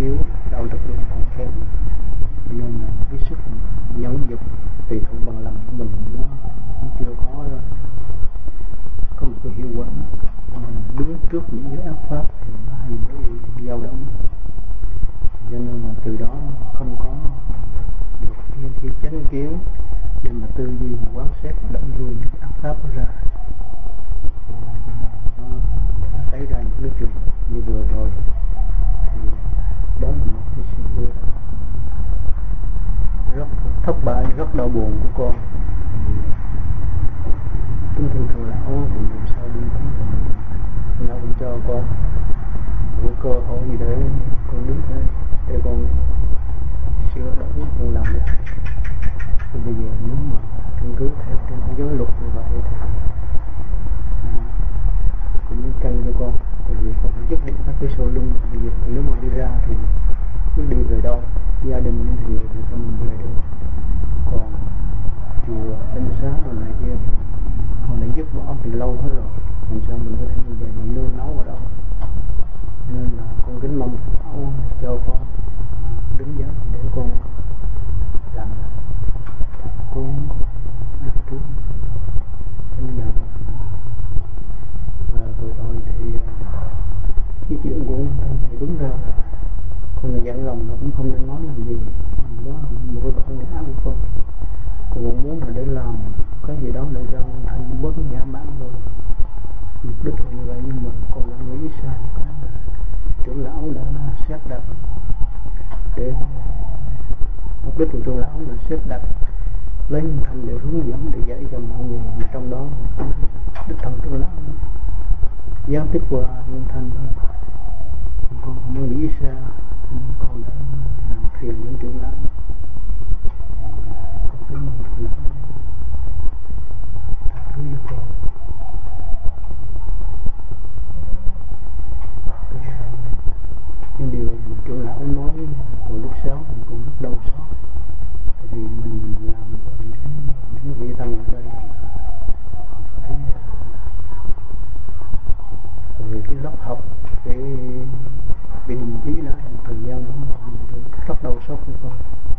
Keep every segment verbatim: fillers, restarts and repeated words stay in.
yếu, đạo lực lượng còn kém, nên là cái sức nhẫn dục tùy thuộc bằng lòng của mình nó, nó chưa có có một cái hiệu quả. Mình đứng trước những cái ác pháp thì nó hay bị dao động, cho nên là từ đó không có được cái, cái chánh kiến để mà tư duy và quán xét và đánh lui những ác pháp đó ra. Nó xảy ra những cái chuyện như vừa rồi thì đó là một cái sự rất thất bại, rất đau buồn của con. Kính thưa thượng lão, thì làm sao đi đến rồi lão cũng cho con một cơ hội gì để con đứng đây để con sửa đổi, con làm lại. Thì bây giờ nếu mà căn cứ theo cái giới luật như vậy thì cũng căng cho con, tại vì con phải dứt điểm các cái sâu lưng. Bây giờ nếu mà đi ra thì cứ đi về đâu, gia đình thì thì sao mình về được, còn chùa đánh xá rồi này kia con đã dứt bỏ từ lâu hết rồi, làm sao mình có thể mình về mình nương náu ở đâu. Nên là con kính mong lão cho con đứng giá để con làm con ác trú. Nên là và rồi thôi thì cái chuyện của con thì đúng ra con là dặn lòng nó cũng không nên nói làm gì, đó là một cái bản ngã của con. Con cũng muốn là để làm cái gì đó để cho thành bớt cái ngã mạn rồi, mục đích là như vậy. Nhưng mà con đã nghĩ sai cái là trưởng lão đã xếp đặt để mục đích của trưởng lão là xếp đặt lấy Nguyên Thanh để hướng dẫn, để dạy cho mọi người, mà trong đó đức thần trưởng lão gián tiếp qua Nguyên Thanh thôi. Con không có nghĩ xa, con đã làm phiền với trưởng lão. Con kính mong trưởng lão tha thứ cho con. Cái điều mà trưởng lão nói hồi lúc sáu mình cũng rất đau xót, tại vì mình mình làm rồi những, những vị tăng ở đây phải về cái lớp học, cái bị đình chỉ lại một thời gian đó, mình rất đau xót với con.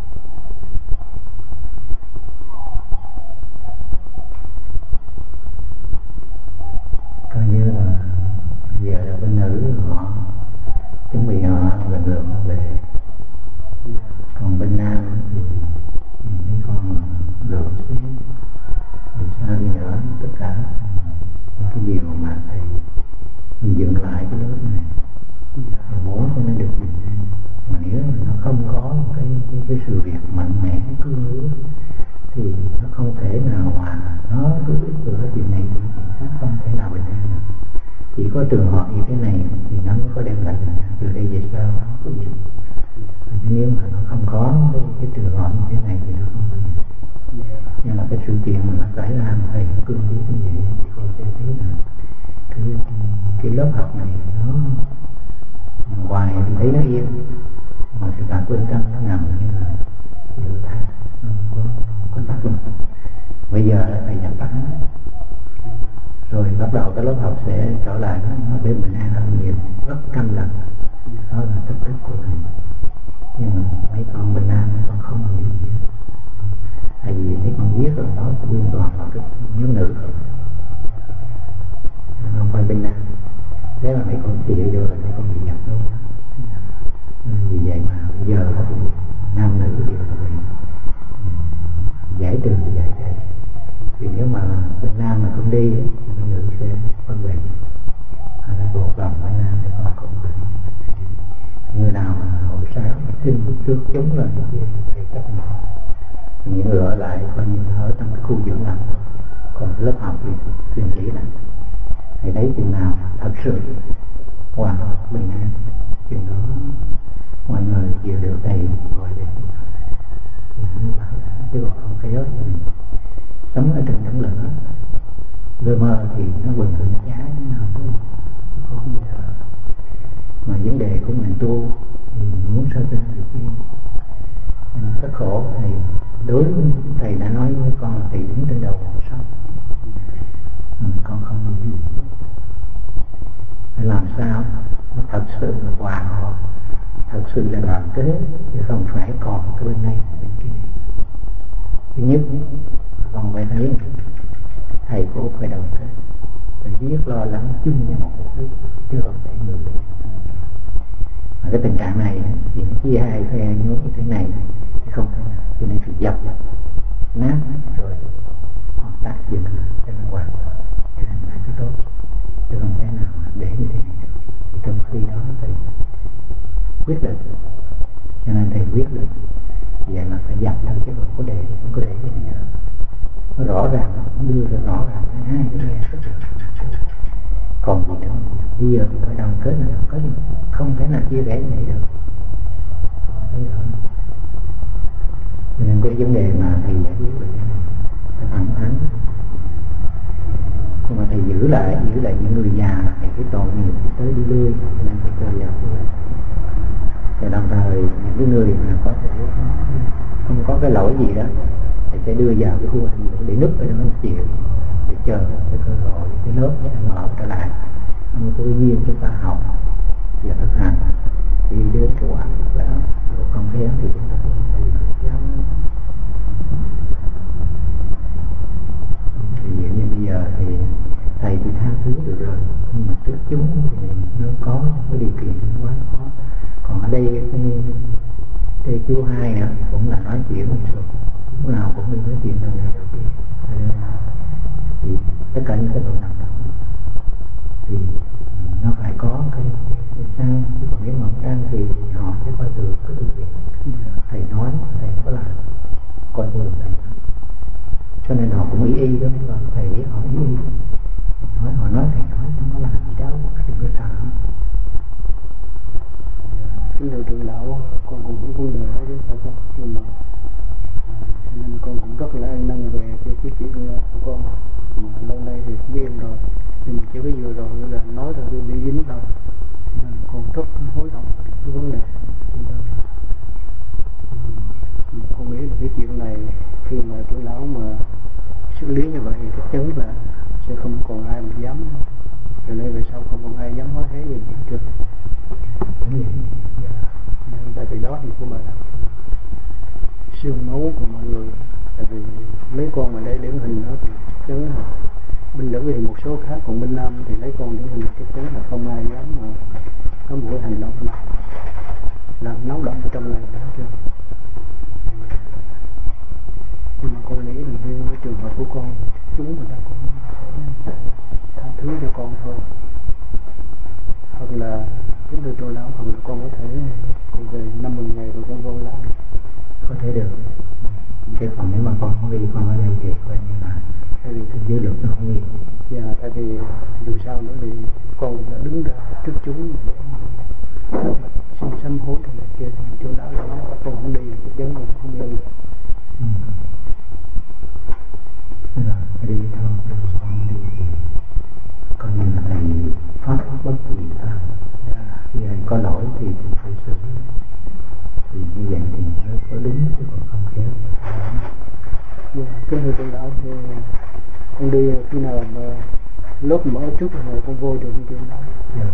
Coi như là giờ là bên nữ họ chuẩn bị họ lần lượt về, còn bên nam thì, thì mấy con lượt xíu. Vì sao đi nữa, tất cả những cái điều mà thầy dựng lại cái lớp này thầy muốn cho nó được bình an. Mà nếu mà nó không có một cái, cái, cái sự việc mạnh mẽ cứ nữa thì nó không thể nào mà nó cứ từ cái chuyện này thì chuyện khác không thể nào bình an được. Chỉ có trường hợp như thế này thì nó mới có đem lại bình an. Từ đây về sau nó có gì. Nếu mà nó không có cái, cái trường hợp như thế này thì nó không bao giờ. Nhưng là cái sự kiện mà nó xảy ra mà thầy nó cương biết như vậy thì con sẽ thấy là cái, cái lớp học này nó ngoài thì thấy nó yên, mà sự cảm bên trong nó nằm như là dự thác, nó không có, có tác dụng. Bây giờ thầy nhập tắt nó rồi bắt đầu cái lớp học sẽ trở lại nó để mình an hơn nhiều, rất trăm lần. Đó là cách thức của thầy. Nhưng mà mấy con bên nam mấy con không hiểu gì hết, tại vì mấy con viết rồi nó liên toàn vào cái nhóm nữ rồi, không phải bên nam. Thế là mấy con chịu vô là mấy con bị nhập luôn. Vì vậy mà bây giờ thì nam nữ đều là vậy, giải trừ giải thể. Vì nếu mà bên nam mà không đi thì bên nữ sẽ phân biệt, hay là buộc lòng bên nam thì con cũng phải. Người nào mà hội sáng xin bước trước chống lên cái kia thì cách nào những người ở lại coi như ở trong cái khu dưỡng lành, còn lớp học thì đình chỉ lại. Thì đấy chừng nào thật sự hoàn toàn bình an, chừng đó mọi người chịu được thầy gọi về thì nó bảo đã, chứ còn không kéo thì sống ở trong đống lửa lơ mơ thì nó quỳnh thường giá nào cũng không bao giờ. Mà vấn đề của mình tu thì muốn sao cho được yên rất khổ. Thầy đối với thầy đã nói với con là thầy đứng trên đầu ngọn sông, mà con không hiểu gì. Phải làm sao nó thật sự là hòa hợp, thật sự là đoàn kết chứ không phải còn cái bên này bên kia. Thứ nhất con phải thấy thầy cô phải đoàn kết, phải biết lo lắng chung cho một mục đích chứ không để người bên. Mà cái tình trạng này thì nó chia hai phe nhóm như thế này thì không thể nào, cho nên phải dập nát rồi họ tác dựng cho nó hoàn toàn để làm lại cái tốt, chứ không thể nào để như thế này được. Thì trong khi đó thầy quyết định, cho nên thầy quyết định vậy mà phải dập thôi chứ không có để không có để cái này nữa. Nó rõ ràng, nó đưa ra rõ ràng hai cái nghe rất là còn gì nữa. Bây giờ thì phải đoàn kết là đoàn kết, không thể nào chia rẽ như này được. Nên cái vấn đề mà thầy giải quyết được phải thẳng thắn, nhưng mà thầy giữ lại giữ lại những người già, thầy cái tội nghiệp tới đi lui nên phải cho vào. Và đồng thời những cái người mà có thể không có cái lỗi gì đó thầy sẽ đưa vào cái khu hành để núp ở đó một chiều để chờ cái cơ hội cái lớp để mở trở lại. Ông tự nhiên chúng ta học và thực hành đi đến cái quả đó, rồi không khéo thì chúng ta không bao giờ dám. Thì như bây giờ thì thầy thì tha thứ được rồi, nhưng mà trước chúng thì nó có cái điều kiện quá khó. Còn ở đây cái cái chú hai nữa cũng là nói chuyện rồi, lúc nào cũng đi nói chuyện đầu này đầu kia. Thì tất cả những cái nội dung đó thì nó phải có cái, cái, cái sang, chứ còn nếu mà không sang thì họ sẽ coi thường cái điều việc thầy nói, thầy có làm coi thường thầy nói. Cho nên họ cũng ý y đó, mà thầy biết họ ý y nói, họ nói thầy nói không có làm gì đâu, đừng có sợ. Kính thưa trưởng lão, con cũng cũng vui đời đó chứ phải không? Nhưng mà cho nên con cũng rất là an năn về cái cái chuyện của con, mà lâu nay thì quen rồi, nhưng mà chỉ có vừa rồi là nói rồi tôi bị dính thôi, nên con rất hối hận cái vấn đề. Mà con nghĩ là cái chuyện này khi mà trưởng lão mà xử lý như vậy thì chắc chắn là sẽ không còn ai mà dám, từ nay về sau không còn ai dám nói thế gì hết trơn. Tại vì đó thì của mình xương máu của mọi người, tại vì mấy con mà lấy điển hình đó thì chắc chắn là bên nữ thì một số khác, còn bên nam thì lấy con điển hình chắc chắn là không ai dám mà có một cái hành động nào làm náo động ở trong này hết trơn. Nhưng mà con nghĩ là riêng cái trường hợp của con, chúng người ta cũng sẽ tha thứ cho con thôi, hoặc là chúng tôi tôi lão, hoặc là con có thể còn về năm mươi ngày rồi con vô lại có thể được. Chứ còn nếu mà con không đi, con ở đây thì coi như là tại vì cái dư luận nó không đi. Dạ, tại vì dù sao nữa thì con đã đứng ra trước chúng để xin sám hối thì này kia, chỗ lão đã nói con không đi, chắc chắn con không đi. Ừ. Là đi thôi, con đi thì coi như là thầy phát bất kỳ ta. Khi ai có lỗi thì cũng phải xử, thì như vậy thì mới có đúng, chứ còn không khéo. Yeah, cái người trưởng lão thì con đi khi nào mà lớp mở trước rồi con vô được không trưởng lão? Yeah.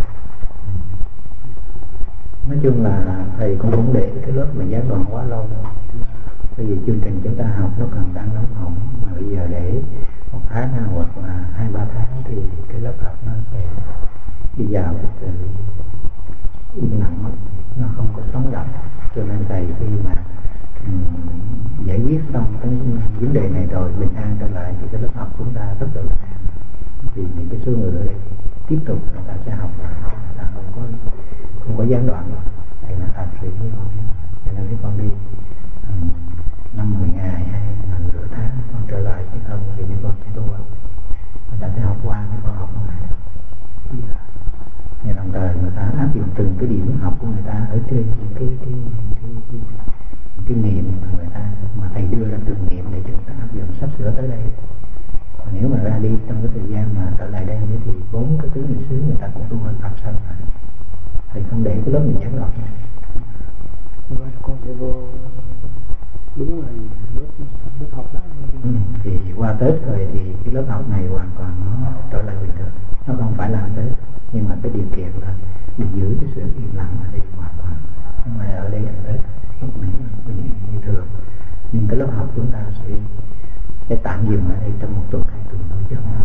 Nói chung là thầy cũng không để cái lớp mà gián đoạn quá lâu đâu. Bởi vì chương trình chúng ta học nó còn đang nóng hỏng, mà bây giờ để một tháng hoặc là hai ba tháng thì cái lớp học nó sẽ đi vào từ im lặng mất, nó không có sống động. Cho nên thầy khi mà um, giải quyết xong cái vấn đề này rồi bình an trở lại thì cái lớp học của chúng ta rất là bình an. Vì những cái số người ở đây tiếp tục người ta sẽ học lại, người ta không có không có gián đoạn nữa. Thầy nó thật sự như con, cho nên cái con đi um, năm mười ngày hay ngày nửa tháng con trở lại, chứ không thì mấy con sẽ tu. Người ta sẽ học qua, mấy con học không lại đâu. Yeah. Và đồng thời người ta áp dụng từng cái điểm học của người ta ở trên những cái cái cái, cái, cái niệm mà người ta mà thầy đưa ra từng niệm để chúng ta áp dụng sắp sửa tới đây. Còn nếu mà ra đi trong cái thời gian mà trở lại đây thì bốn cái tứ niệm xứ người ta cũng tu hơn Phật sao phải. Thầy không để cái lớp mình gián đoạn. Vậy con sẽ vô đúng là lớp lớp học lại. Ừ, thì qua Tết rồi thì cái lớp học này hoàn toàn nó trở lại bình thường. Nó không phải là Tết, nhưng mà cái điều kiện là để giữ cái sự im lặng ở đây hoàn toàn. Nhưng mà ở đây lớp học chúng ta sẽ sẽ tạm dừng ở đây trong một tuần hai tuần nữa chứ không.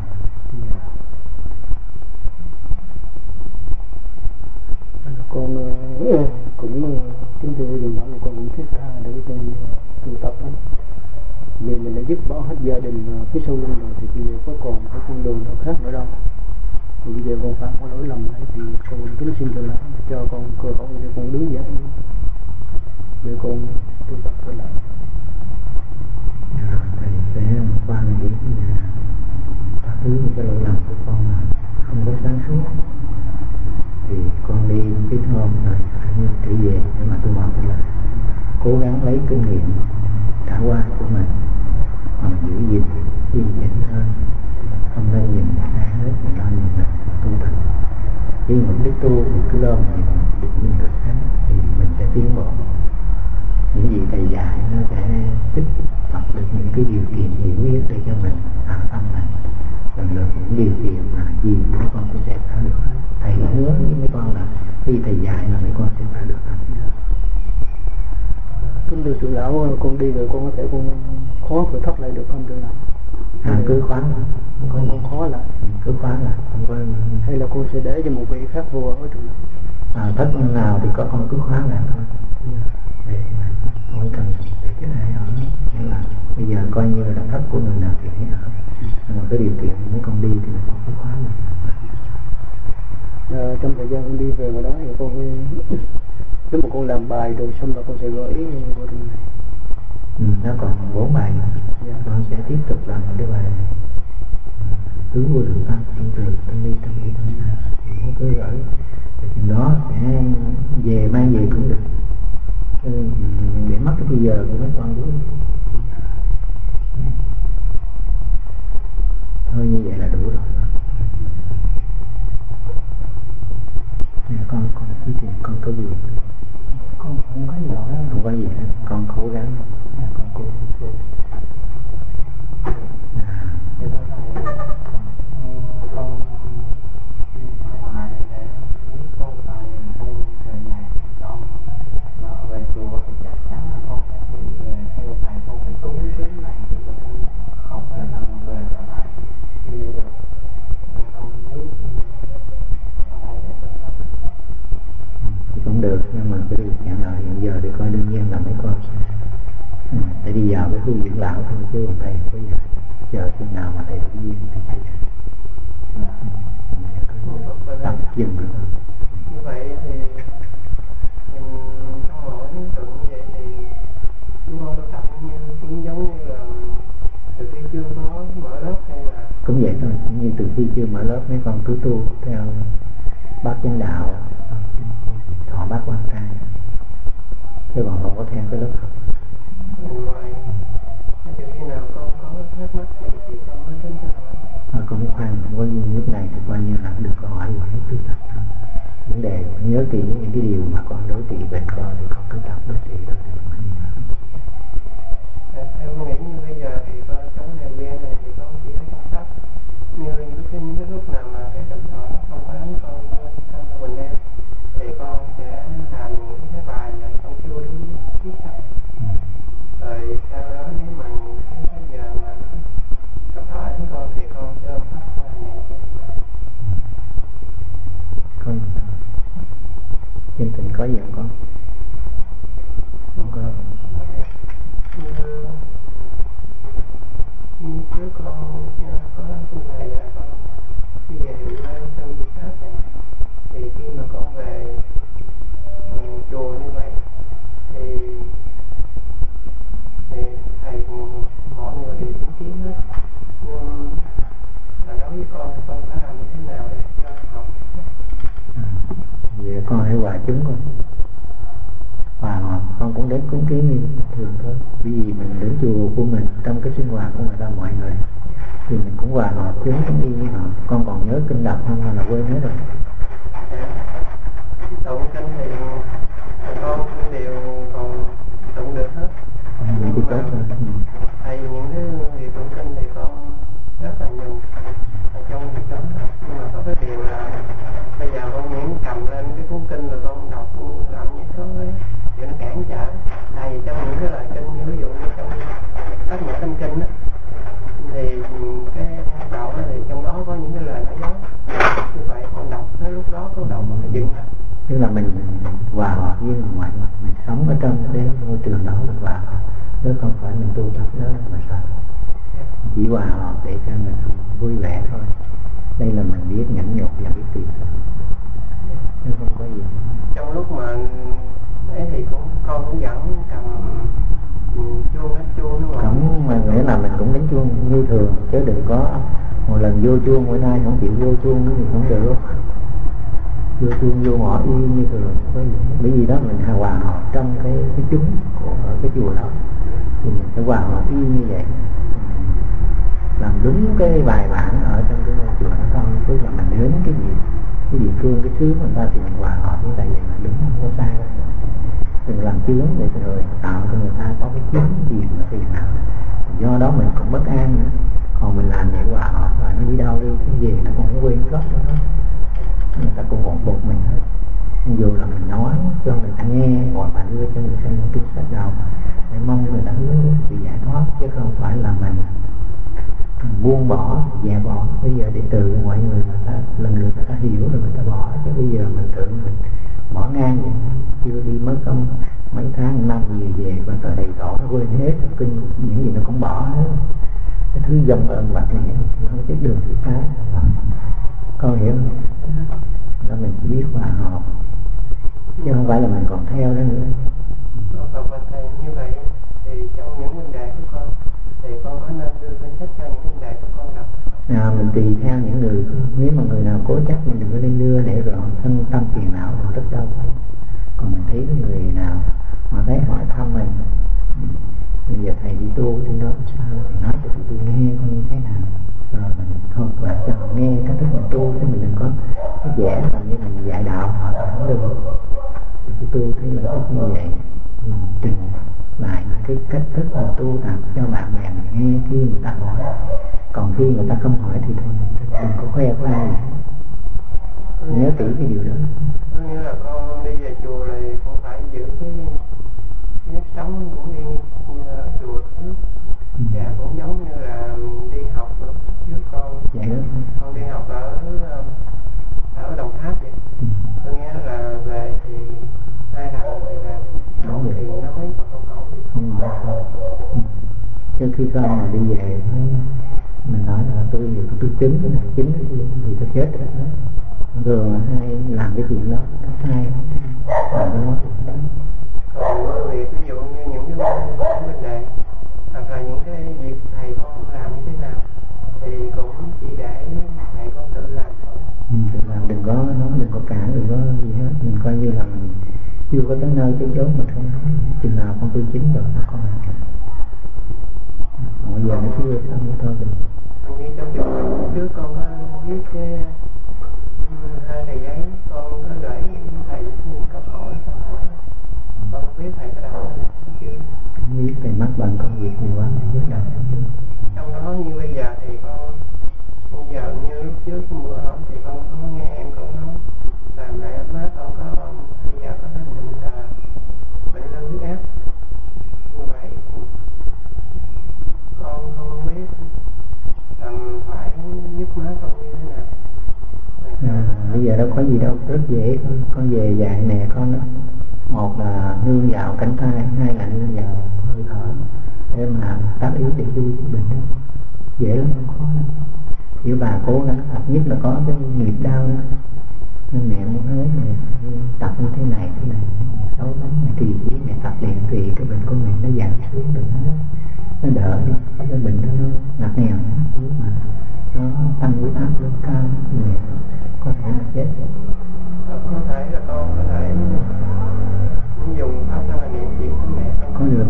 Con uh, cũng kính thưa dừng bảo là con cũng thiết tha để con tu tập lắm. Vì mình đã dứt bỏ hết gia đình phía sau lưng rồi thì bây giờ có còn cái con đường nào khác nữa đâu. Thì bây giờ con phạm có lỗi lầm ấy thì con kính xin thưa lại cho con cơ hội để con đứng dậy để con tu tập trở lại. Rồi thầy sẽ qua nghĩ là tha thứ cái lỗi lầm của con là không có sáng suốt, thì con đi cái hôm rồi phải trở về để mà tu học lại, cố gắng lấy kinh nghiệm đã qua của mình mà giữ gìn gìn nhịn hơn, không nên nhìn ai hết mà lo nhìn mình tu tập. Khi mục đích tu thì cứ lo mình nhìn nhìn người khác thì mình sẽ tiến bộ. Những gì thầy dạy nó sẽ tích tập được những cái điều kiện hiểu biết để cho mình hạ tâm này, lần lượt những điều kiện mà gì mấy con cũng sẽ phải được. Thầy hứa với mấy con là khi thầy dạy là mấy con sẽ phải được làm. Kính thưa trưởng lão, con đi rồi con có thể con khó khởi thoát lại được không trưởng lão? À, cứ khoán lại, con con khó lại, cứ khoán lại, không có. Hay là con sẽ để cho một vị khác vô ở trưởng lão? À, thất nào thì có con cứ khoán lại thôi. Để mà không cần để cái này ở, nghĩa là bây giờ coi như là thất của người nào thì hãy ở. Nhưng mà cái điều kiện mấy con đi thì con cứ khoán lại. À, trong thời gian con đi về ngoài đó thì con nếu mà con làm bài rồi xong rồi con sẽ gửi vô trong này. Ừ, nó còn bốn bài nữa. Yeah. Con sẽ tiếp tục làm một cái bài tứ vô lượng tâm, tâm từ, tâm ly, tâm đi, tâm ra. Thì nó cứ gửi. Thì đó sẽ về mang về cũng được. Để mất cái bây giờ của mấy con cứ thôi như vậy là đủ rồi. Nè con con cái chuyện con có gì con không có gì đó không có gì hết, con cố gắng à, con cố gắng à. Để tôi thầy con ở ngoài để biết cô thầy cô thời ngày con vợ về chùa thì chắc chắn là con phải đi theo thầy, con phải tu đến này thì con không phải là về trở lại đi được. Con biết Thì cũng được, nhưng mà cái điều kiện nào hiện giờ thì coi đương nhiên là mấy con sẽ ừ, để đi vào cái khu dưỡng lão thôi chứ còn thầy không có giờ chờ khi nào mà thầy tự nhiên thì thầy ừ, tập dừng được. Như vậy thì trong mỗi tượng như vậy thì chúng con tập như cũng giống như là từ khi chưa có mở lớp hay là cũng vậy thôi, như từ khi chưa mở lớp mấy con cứ tu theo bát chánh đạo, thọ bát quan trai, chứ còn không có theo cái lớp học. ngoài từ khi nào con có thắc mắc thì thì con mới đến cho hỏi. À, con cũng khoan, không có lúc này thì coi như là được câu hỏi của hết cứ tập thôi. Vấn đề nhớ kỹ những cái điều mà con đối trị về con thì con cứ tập đối trị thôi. Em nghĩ như bây giờ thì con trong thời gian này thì con chỉ có công tác như những cái, những cái lúc nào mà cái tâm thọ không có đánh con trong mình em thì con sẽ làm những cái bài này con chưa đúng biết sao. Rồi sau đó nếu mà cái, cái giờ mà cấp hỏi đến con thì con cho phát ra những con trên tỉnh có gì không con? Không có. Như trước con có cái này là con đi về trong việc khác này. Thì khi mà con về um, chùa như vậy thì thì thầy mọi người đều chứng kiến hết, nhưng mà đối với con con phải làm như thế nào để cho học? À, vậy con hãy hòa chúng con, hòa hợp con cũng đến cúng kiến như bình thường thôi. Vì mình đến chùa của mình trong cái sinh hoạt của người ta mọi người thì mình cũng hòa hợp chúng cũng đi như họ. Con còn nhớ kinh đọc không hay là quên hết rồi? Tụng kinh thì con đều còn tụng được hết. Những cái tốt rồi. Thầy những cái việc tụng kinh thì con rất là nhiều ở trong việc đó, nhưng mà có cái điều là bây giờ con muốn cầm lên cái cuốn kinh rồi con đọc làm những số ấy thì nó cản trở. Tại vì trong những cái lời kinh ví dụ như trong sống ở trong cái môi trường đó mình vào, chứ không phải mình tu tập đó mà sao chỉ hòa hợp để cho mình vui vẻ thôi. Đây là mình biết nhẫn nhục và biết tìm, chứ không có gì. Trong lúc mà ấy thì cũng con cũng vẫn cầm chuông đánh chuông đúng không? Không, mà nghĩa là mình cũng đánh chuông như thường, chứ đừng có một lần vô chuông bữa nay không chịu vô chuông thì không được. Vô chuông vô ngõ y như thường, bởi vì đó mình hòa hợp trong cái cái chúng của cái chùa đó, thì mình phải hòa hợp y như vậy, làm đúng cái bài bản ở trong cái ngôi chùa đó thôi. Tức là mình đến cái gì, cái địa phương, cái xứ người ta thì mình hòa hợp như vậy là đúng, không có sai đâu. Đừng làm chướng để rồi tạo cho người ta có cái chướng gì mà phiền não, do đó mình cũng bất an nữa. Còn mình làm vậy hòa hợp và nó đi đâu đi cái gì nó cũng quên gốc đó, người ta cũng ủng hộ mình hết. Dù là mình nói cho người ta nghe hoặc là đưa cho người xem những kinh sách đầu để mong người ta hướng đến sự giải thoát, chứ không phải là mình buông bỏ, dẹp bỏ. Bây giờ đệ tử mọi người người ta lần lượt người ta hiểu rồi người ta bỏ, chứ bây giờ mình tự mình bỏ ngang vậy, chưa đi mất không mấy tháng năm gì về và tới đầy tổ nó quên hết kinh, những gì nó cũng bỏ hết. Cái thứ dòng ơn vật này không biết đường thứ khác. Con hiểu không? Đó mình chỉ biết hòa hợp, chứ không phải là mình còn theo đó nữa. Còn và thầy như vậy thì trong những vấn đề của con thì con có nên đưa kinh sách cho những vấn đề của con đọc? À, mình tùy theo những người, nếu mà người nào cố chấp mình đừng có nên đưa để rồi thân tâm phiền não mình rất đau. Còn mình thấy người nào mà thấy hỏi thăm mình, bây giờ thầy đi tu trên đó sao thì nói cho tụi tôi nghe coi như thế nào, rồi mình thôi và cho họ nghe cách thức mình tu, chứ mình đừng có cái vẻ làm như mình dạy đạo họ không được. Tụi tôi thấy là ít như vậy, mình trình lại những cái cách thức mình tu tập cho bạn bè mình nghe khi người ta hỏi. Còn khi người ta không hỏi thì thôi đừng có khoe với ai, nhớ kỹ cái điều đó. Có nghĩa là con đi về chùa này cũng phải giữ cái nếp sống cũng y như là chùa trước, và cũng giống như là đi học trước con. Vậy đó. Con đi học ở ở Đồng Tháp vậy. Có nghĩa là về thì hai lần thì về học thì nó mới có câu khẩu. Không, trước khi con mà đi về mình nói là tôi tôi, tôi chứng cái này chứng cái gì thì tôi chết rồi đó. Thường hay làm cái chuyện đó nó sai làm cái đó. Còn với việc ví dụ như những cái vấn đề hoặc là những cái việc thầy con làm như thế nào thì cũng chỉ để thầy con tự làm thôi. Ừ, tự làm, đừng có nói, đừng có cản, đừng có gì hết. Mình coi như là mình chưa có tới nơi tới chốn mình không nói. Chừng nào con tu chính rồi nó có hoàn cảnh. Còn bây giờ nó chưa xong nữa thôi. Như trong trường hợp trước con có viết cái hai tờ giấy, con có gửi thầy những câu hỏi, câu hỏi con biết thầy có đọc chưa? Không biết, thầy mắc bằng công việc nhiều quá không biết đọc. Trong đó như bây giờ thì con bây giờ như lúc trước bữa hôm thì con có nghe em con nói là mẹ má con có bây giờ có cái bệnh là bệnh lên huyết áp, như vậy con không biết um, phải giúp má con như thế nào. À, bây giờ đâu có gì đâu, rất dễ thôi. Con về dạy mẹ con đó, một là nương vào cánh tay, hai là nương vào hơi thở để mà tác yếu để vui bệnh đó. Dễ lắm, không khó lắm. Chỉ bà cố gắng tập, nhất là có cái nghiệp đau đó nên mẹ muốn nói mẹ tập như thế này thế này xấu lắm, mẹ kỳ trí mẹ tập liền thì cái bệnh của mẹ nó giảm xuống rồi nó nó đỡ đi, cái bệnh đó nó ngặt nghèo mà nó tăng huyết áp lên cao mẹ có thể là chết. Có thể là con có thể dùng pháp thân là niệm chuyện của mẹ con có được.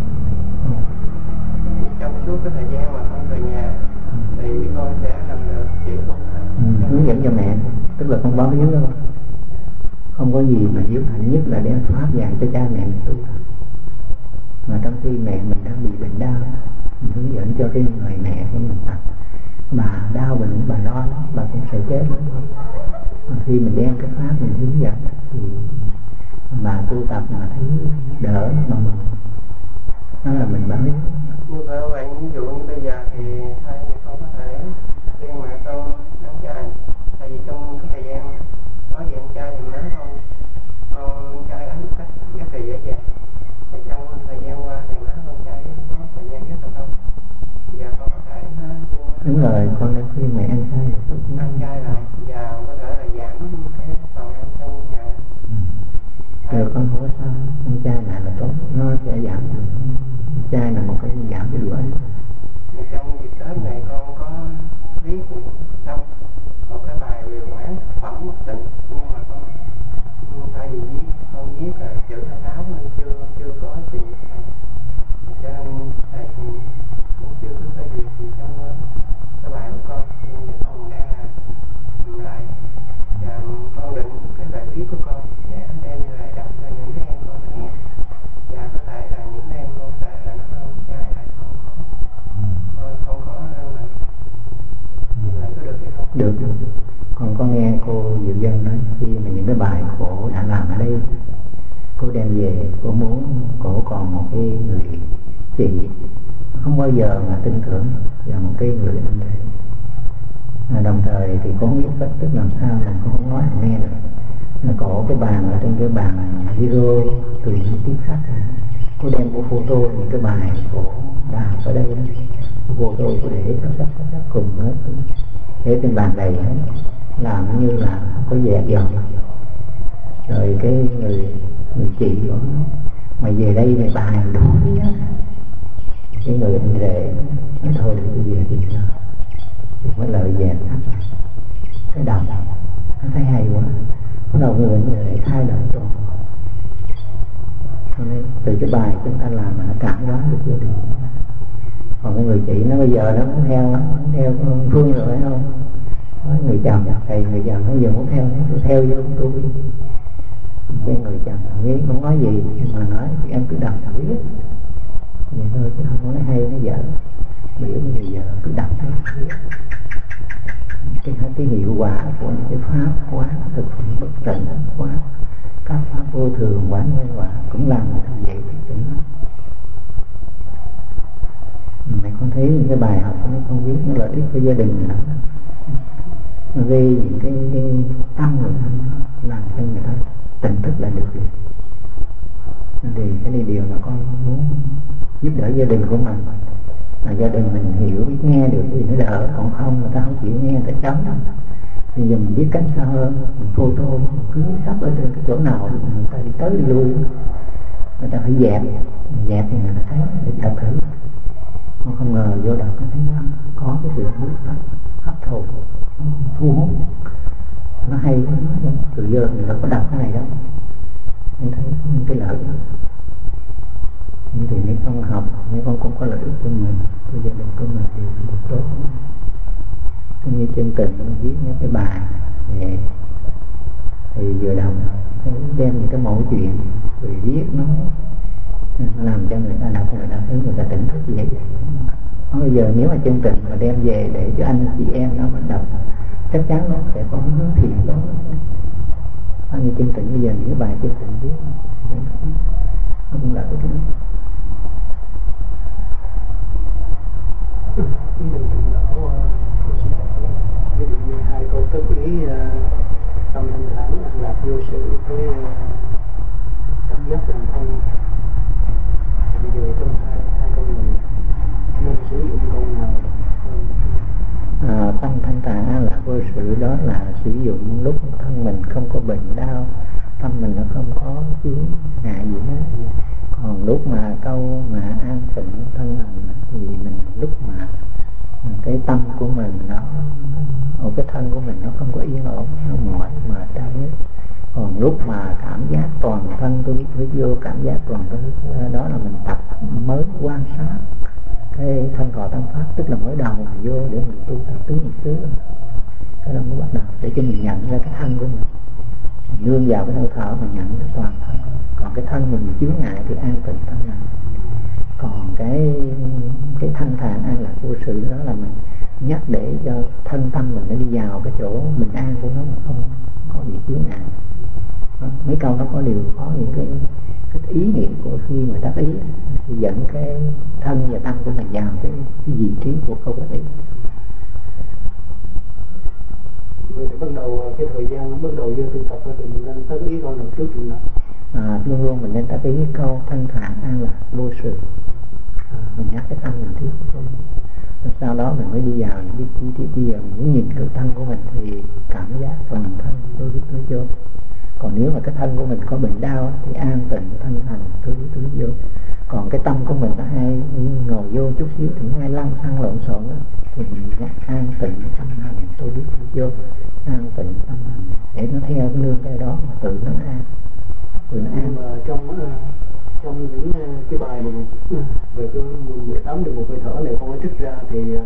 trong suốt cái thời gian mà con về nhà thì con sẽ làm được chuyện của ừ, hướng dẫn cho mẹ, tức là không báo hiếu đâu, không có gì mà hiếu hạnh nhất là đem pháp dạy cho cha mẹ mình tu. Mà trong khi mẹ mình đang bị bệnh đau, mình hướng dẫn cho cái người mẹ của mình tập, bà đau bệnh bà lo lắm, bà cũng sẽ chết lắm. Mà khi mình đem cái pháp mình hướng dẫn thì bà tu tập mà thấy đỡ mà mừng, đó là mình báo hiếu. Như vậy, ví dụ như bây giờ thì hai con có thể riêng mẹ con ăn chay, tại vì trong cái thời gian nói về ăn chay thì má con con chay ăn một cách rất là dễ dàng. thời con đã khuyên mẹ ăn chay ăn chay lại và có thể là giảm cái phần ăn trong ngày. Được, con không có sao, ăn chay lại là tốt, nó sẽ giảm được. Chay là một cái giảm cái điều ấy. Trong dịp Tết này con có viết xong một cái bài về quán thực phẩm bất tịnh, nhưng mà con tại vì viết con viết là chữ thầy áo nên chưa chưa có trình thầy, cho nên thầy cũng chưa có phê duyệt gì trong cái bài của con, nhưng mà con đã làm lại và con định cái bài viết của con sẽ đem lại đọc cho những cái em con nghe, và có thể là những em con sẽ là nó không trai lại không có không có ăn lại như vậy có được hay không? Được, được, được. Con có nghe cô Diệu Dân nói khi mà những cái bài cổ đã làm ở đây, cô đem về, cô muốn cổ còn một cái người chị không bao giờ mà tin tưởng vào một cái người anh thế. À, đồng thời thì cô không biết cách tức làm sao mà cô không nói không nghe được. Là cổ cái bàn ở trên cái bàn video từ những tiếng khác, cô đem cô photo những cái bài cổ làm ở đây đó. Photo cô để các sắc các cùng hết để trên bàn này hết, làm như là có dẹp dòng. Rồi cái người người chị đó, mày về đây mày bài đủ á. Cái người anh rể nói thôi đừng có về thì sao, thì mới lợi dẹp cái đầu nó thấy hay quá, bắt đầu người anh rể thay đổi rồi. Nên từ cái bài chúng ta làm mà nó cảm hóa được gia đình. Còn cái người chị nó bây giờ nó muốn theo nó muốn theo Phương rồi phải không? Nói người chồng thầy người chồng nó giờ muốn theo nó theo vô tôi. Cái người chồng thằng biết không nói gì nhưng mà nói thì em cứ đọc thằng biết vậy thôi chứ không có nói hay nó dở. Biểu như giờ cứ đọc thôi cái cái hiệu quả của những cái pháp quán thực phẩm bất tịnh quán các pháp vô thường quán nguyên quả cũng làm như vậy thì tính. Mày con thấy những cái bài học nó con viết nó lợi ích cho gia đình lắm, nó gây những cái, cái tâm người ta làm cho người ta tỉnh thức lại được liền. Thì cái này điều mà con muốn giúp đỡ gia đình của mình, mà gia đình mình hiểu biết nghe được thì nó đỡ, còn không người ta không chịu nghe người ta chống lắm. Bây giờ mình biết cách sao hơn, mình photo cứ sắp ở trên cái chỗ nào người ta đi tới đi lui, người ta phải dẹp, dẹp thì người ta thấy để đọc thử. Con không ngờ vô đọc cái thấy nó có cái sự hút hấp, hấp thụ, thu hút, nó hay nó từ giờ người ta có đọc cái này đâu, mình thấy cái lợi đó. Nhưng thì mấy con học, mấy con cũng có lợi ích cho mình, cho gia đình của mình thì được tốt. Như trên tình viết những cái bài về thì vừa đọc đem những cái mẫu chuyện rồi viết nó làm cho người ta đọc, người ta thấy người ta tỉnh thức dễ dàng. Bây giờ nếu mà chân tình mà đem về để cho anh chị em nó mà đọc chắc chắn nó sẽ có hướng thiện đó. Như chân tình bây giờ những cái bài chân tình viết nó cũng là cái thứ ví dụ đó ví dụ như hai câu tất ý uh, tâm thanh thản an lạc vô sự với uh, cảm giác đồng thân. Bây giờ trong hai, hai câu này nên sử dụng câu nào? À, tâm thanh thản an lạc vô sự đó là sử dụng lúc thân mình không có bệnh đau, tâm mình nó không có chướng ngại gì hết. Còn lúc mà câu mà an tịnh thân mình thì mình lúc mà cái tâm của mình nó ở cái thân của mình nó không có yên ổn, nó mỏi mệt đau hết. Còn lúc mà cảm giác toàn thân tôi biết với vô cảm giác toàn thân đó là mình tập mới quan sát cái thân thọ tâm pháp, tức là mới đầu mình vô để mình tu tập tứ niệm xứ. Cái đó mới bắt đầu để cho mình nhận ra cái thân của mình, mình nương vào cái hơi thở mình nhận cái toàn thân. Còn cái thân mình chướng ngại thì an tịnh thân mình. Còn cái cái thanh thản an lạc vô sự đó là mình nhắc để cho thân tâm mình nó đi vào cái chỗ bình an của nó mà không có bị chướng ngại. Mấy câu nó có điều có những cái, cái ý niệm của khi mà đáp ý thì dẫn cái thân và tâm của mình vào cái, cái vị trí của câu đáp ý. Rồi bắt đầu cái thời gian bắt đầu vô tu tập thì mình nên đáp ý câu nào trước mình nào? À, luôn luôn mình nên đáp ý câu thanh thản an lạc vô sự. À, mình nhắc cái thân mình trước. sau đó mình mới đi vào những cái chi tiết. Bây giờ mình muốn nhìn cái thân của mình thì cảm giác toàn thân tôi biết tôi vô. Còn nếu mà cái thân của mình có bệnh đau thì an tịnh thân hành tôi biết tôi vô. Còn cái tâm của mình nó hay ngồi vô chút xíu thì nó hay lăn xăng lộn xộn đó, thì mình nhắc an tịnh tâm hành tôi biết tôi vô, an tịnh tâm hành để nó theo cái nương theo đó mà tự nó an, tự nó an. Nhưng mà trong uh, trong những uh, cái bài mà uh, về cái mười tám điều một hơi thở này con có trích ra thì uh,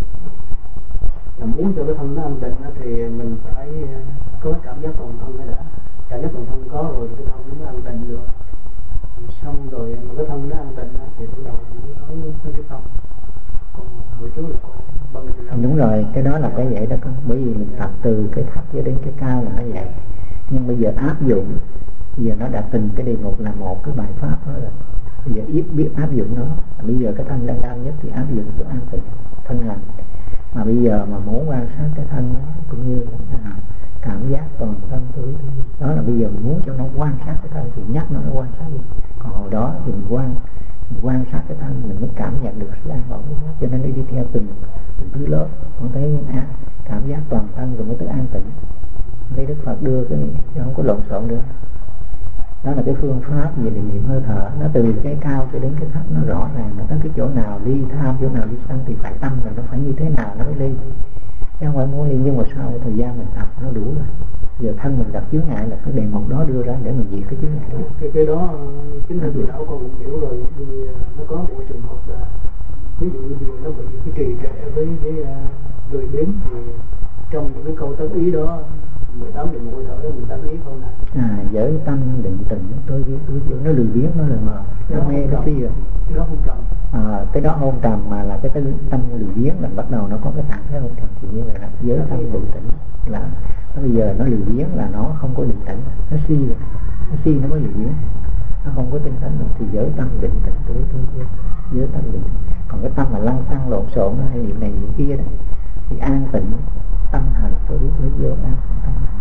là muốn cho cái thân nó an tịnh thì mình phải uh, có cảm giác toàn thân cái đã. Cảm giác toàn thân có rồi thì cái thân nó mới an tịnh được. Xong rồi mà cái thân nó an tịnh thì bắt đầu mới nói với cái tâm. Còn hồi trước là con bận thì đúng rồi, cái đó là cái vậy đó con. Bởi vì mình tập từ cái thấp cho đến cái cao là nó vậy. Nhưng bây giờ áp dụng, bây giờ nó đã từng cái đề mục là một cái bài pháp đó rồi. Bây giờ ít biết áp dụng nó. Bây giờ cái thân đang đau nhất thì áp dụng cho an tịnh thân hành. Mà bây giờ mà muốn quan sát cái thân đó cũng như là cảm giác toàn thân tôi đó, là bây giờ mình muốn cho nó quan sát cái thân thì nhắc nó nó quan sát đi. Còn hồi đó thì mình quan mình quan sát cái thân mình mới cảm nhận được sự an ổn của nó. Cho nên đi theo từng từng thứ lớp, con thấy à, cảm giác toàn thân rồi mới tới an tịnh. Thấy Đức Phật đưa cái chứ không có lộn xộn được. Đó là cái phương pháp về định niệm hơi thở, nó từ cái cao cho đến cái thấp nó rõ ràng, nó tới cái chỗ nào ly tham, chỗ nào ly sân thì phải tâm là nó phải như thế nào nó mới ly. Chứ không phải muốn ly, nhưng mà sau thời gian mình tập nó đủ rồi. Giờ thân mình gặp chướng ngại là cái đề mục đó đưa ra để mình diệt cái chướng ngại đó. Cái, cái đó chính là gì lão con cũng hiểu rồi. Vì nó có một trường hợp là ví dụ như nó bị cái trì trệ với cái lười biếng thì trong những cái câu tác ý đó mười tám định một hơi thở đó mình tác ý không nào. À, giới tâm định tĩnh tôi biết tôi biết nó lười biếng nó là mờ, nó mê nó phi rồi. Cái đó không trầm. À, cái đó hôn trầm mà là cái tâm lười biếng là bắt đầu nó có cái trạng thái hôn trầm thì như là giới tâm định tĩnh là nó bây giờ nó lười biếng là nó không có định tĩnh, nó si rồi, nó si nó mới lười biếng, nó không có tinh tấn rồi thì giới tâm định tĩnh tôi tôi biết giới tâm định. Còn cái tâm mà lăng xăng lộn xộn hay niệm này niệm kia đó thì an tịnh tâm hành tôi biết tôi giới an tịnh tâm hành.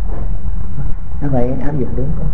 Nó vậy áp dụng đúng không?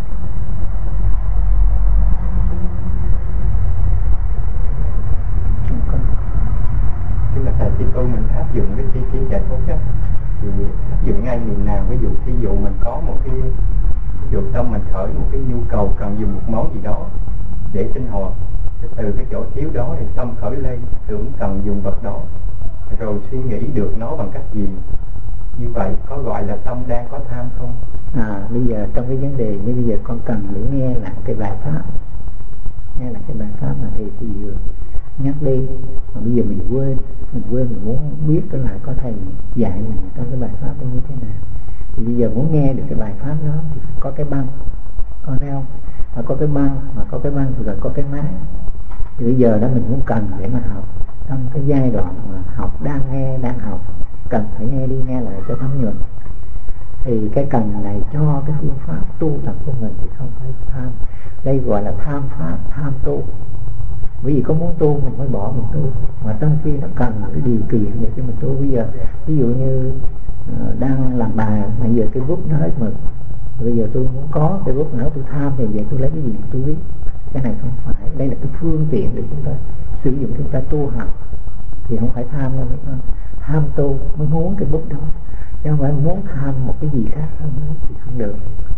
Tức là thầy chỉ tôi mình áp dụng cái chi kiến chạy không chắc thì áp dụng ngay niệm nào. Ví dụ thí dụ mình có một cái ví dụ tâm mình khởi một cái nhu cầu cần dùng một món gì đó để sinh hoạt, từ cái chỗ thiếu đó thì tâm khởi lên tưởng cần dùng vật đó, rồi suy nghĩ được nó bằng cách gì, như vậy có gọi là tâm đang có tham không? À, bây giờ trong cái vấn đề như bây giờ con cần để nghe là cái bài pháp, nghe là cái bài pháp mà thầy thì vừa nhắc đi, mà bây giờ mình quên, mình quên mình muốn biết cái lại có thầy dạy mình trong cái bài pháp đó như thế nào. Thì bây giờ muốn nghe được cái bài pháp đó thì phải có cái băng, con thấy không? Mà có cái băng, mà có cái băng thì rồi có cái máy. Thì bây giờ đó mình muốn cần để mà học trong cái giai đoạn mà học đang nghe đang học, cần phải nghe đi nghe lại cho thấm nhuần. Thì cái cần này cho cái phương pháp tu tập của mình thì không phải tham. Đây gọi là tham pháp, tham tu. Bởi vì có muốn tu mình mới bỏ mình tu, mà trong khi nó cần cái điều kiện để cho mình tu. Bây giờ ví dụ như uh, đang làm bài mà giờ cái bút nó hết mực, bây giờ tôi muốn có cái bút nữa tôi tham thì vậy tôi lấy cái gì tôi viết. Cái này không phải, đây là cái phương tiện để chúng ta sử dụng chúng ta tu học, thì không phải tham đâu. Tham tu mới muốn cái bút đó, chứ không phải muốn tham một cái gì khác không thì không được.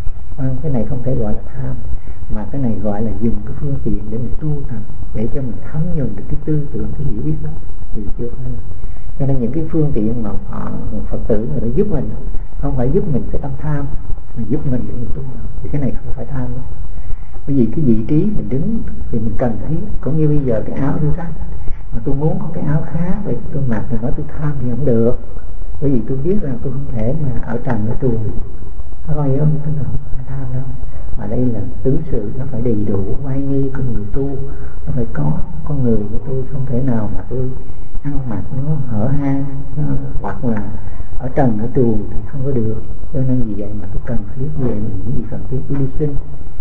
Cái này không thể gọi là tham, mà cái này gọi là dùng cái phương tiện để mình tu tập, để cho mình thấm nhuần được cái tư tưởng, cái hiểu biết đó thì chưa phải. Cho nên những cái phương tiện mà họ Phật tử người ta giúp mình không phải giúp mình cái tâm tham, mà giúp mình để mình tu tập, thì cái này không phải tham nữa. Bởi vì cái vị trí mình đứng thì mình cần thiết, cũng như bây giờ cái áo tôi rách mà tôi muốn có cái áo khác để tôi mặc thì nói tôi tham thì không được. Bởi vì tôi biết rằng tôi không thể mà ở trần ở tù, nó coi không? Tức là không phải tham đâu. Mà đây là tứ sự, nó phải đầy đủ, oai nghi con người tu, nó phải có con người của tôi, không thể nào mà tôi ăn mặc nó hở hang hoặc là ở trần ở tù thì không có được. Cho nên vì vậy mà tôi cần thiết về những gì cần thiết tôi đi sinh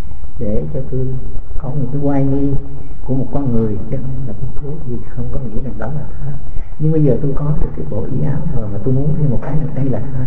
để cho tôi có một cái oai nghi của một con người, chứ không là con thú thì không có nghĩa rằng đó là tham. Nhưng bây giờ tôi có được cái bộ y áo rồi mà tôi muốn thêm một cái nữa, đây là tham.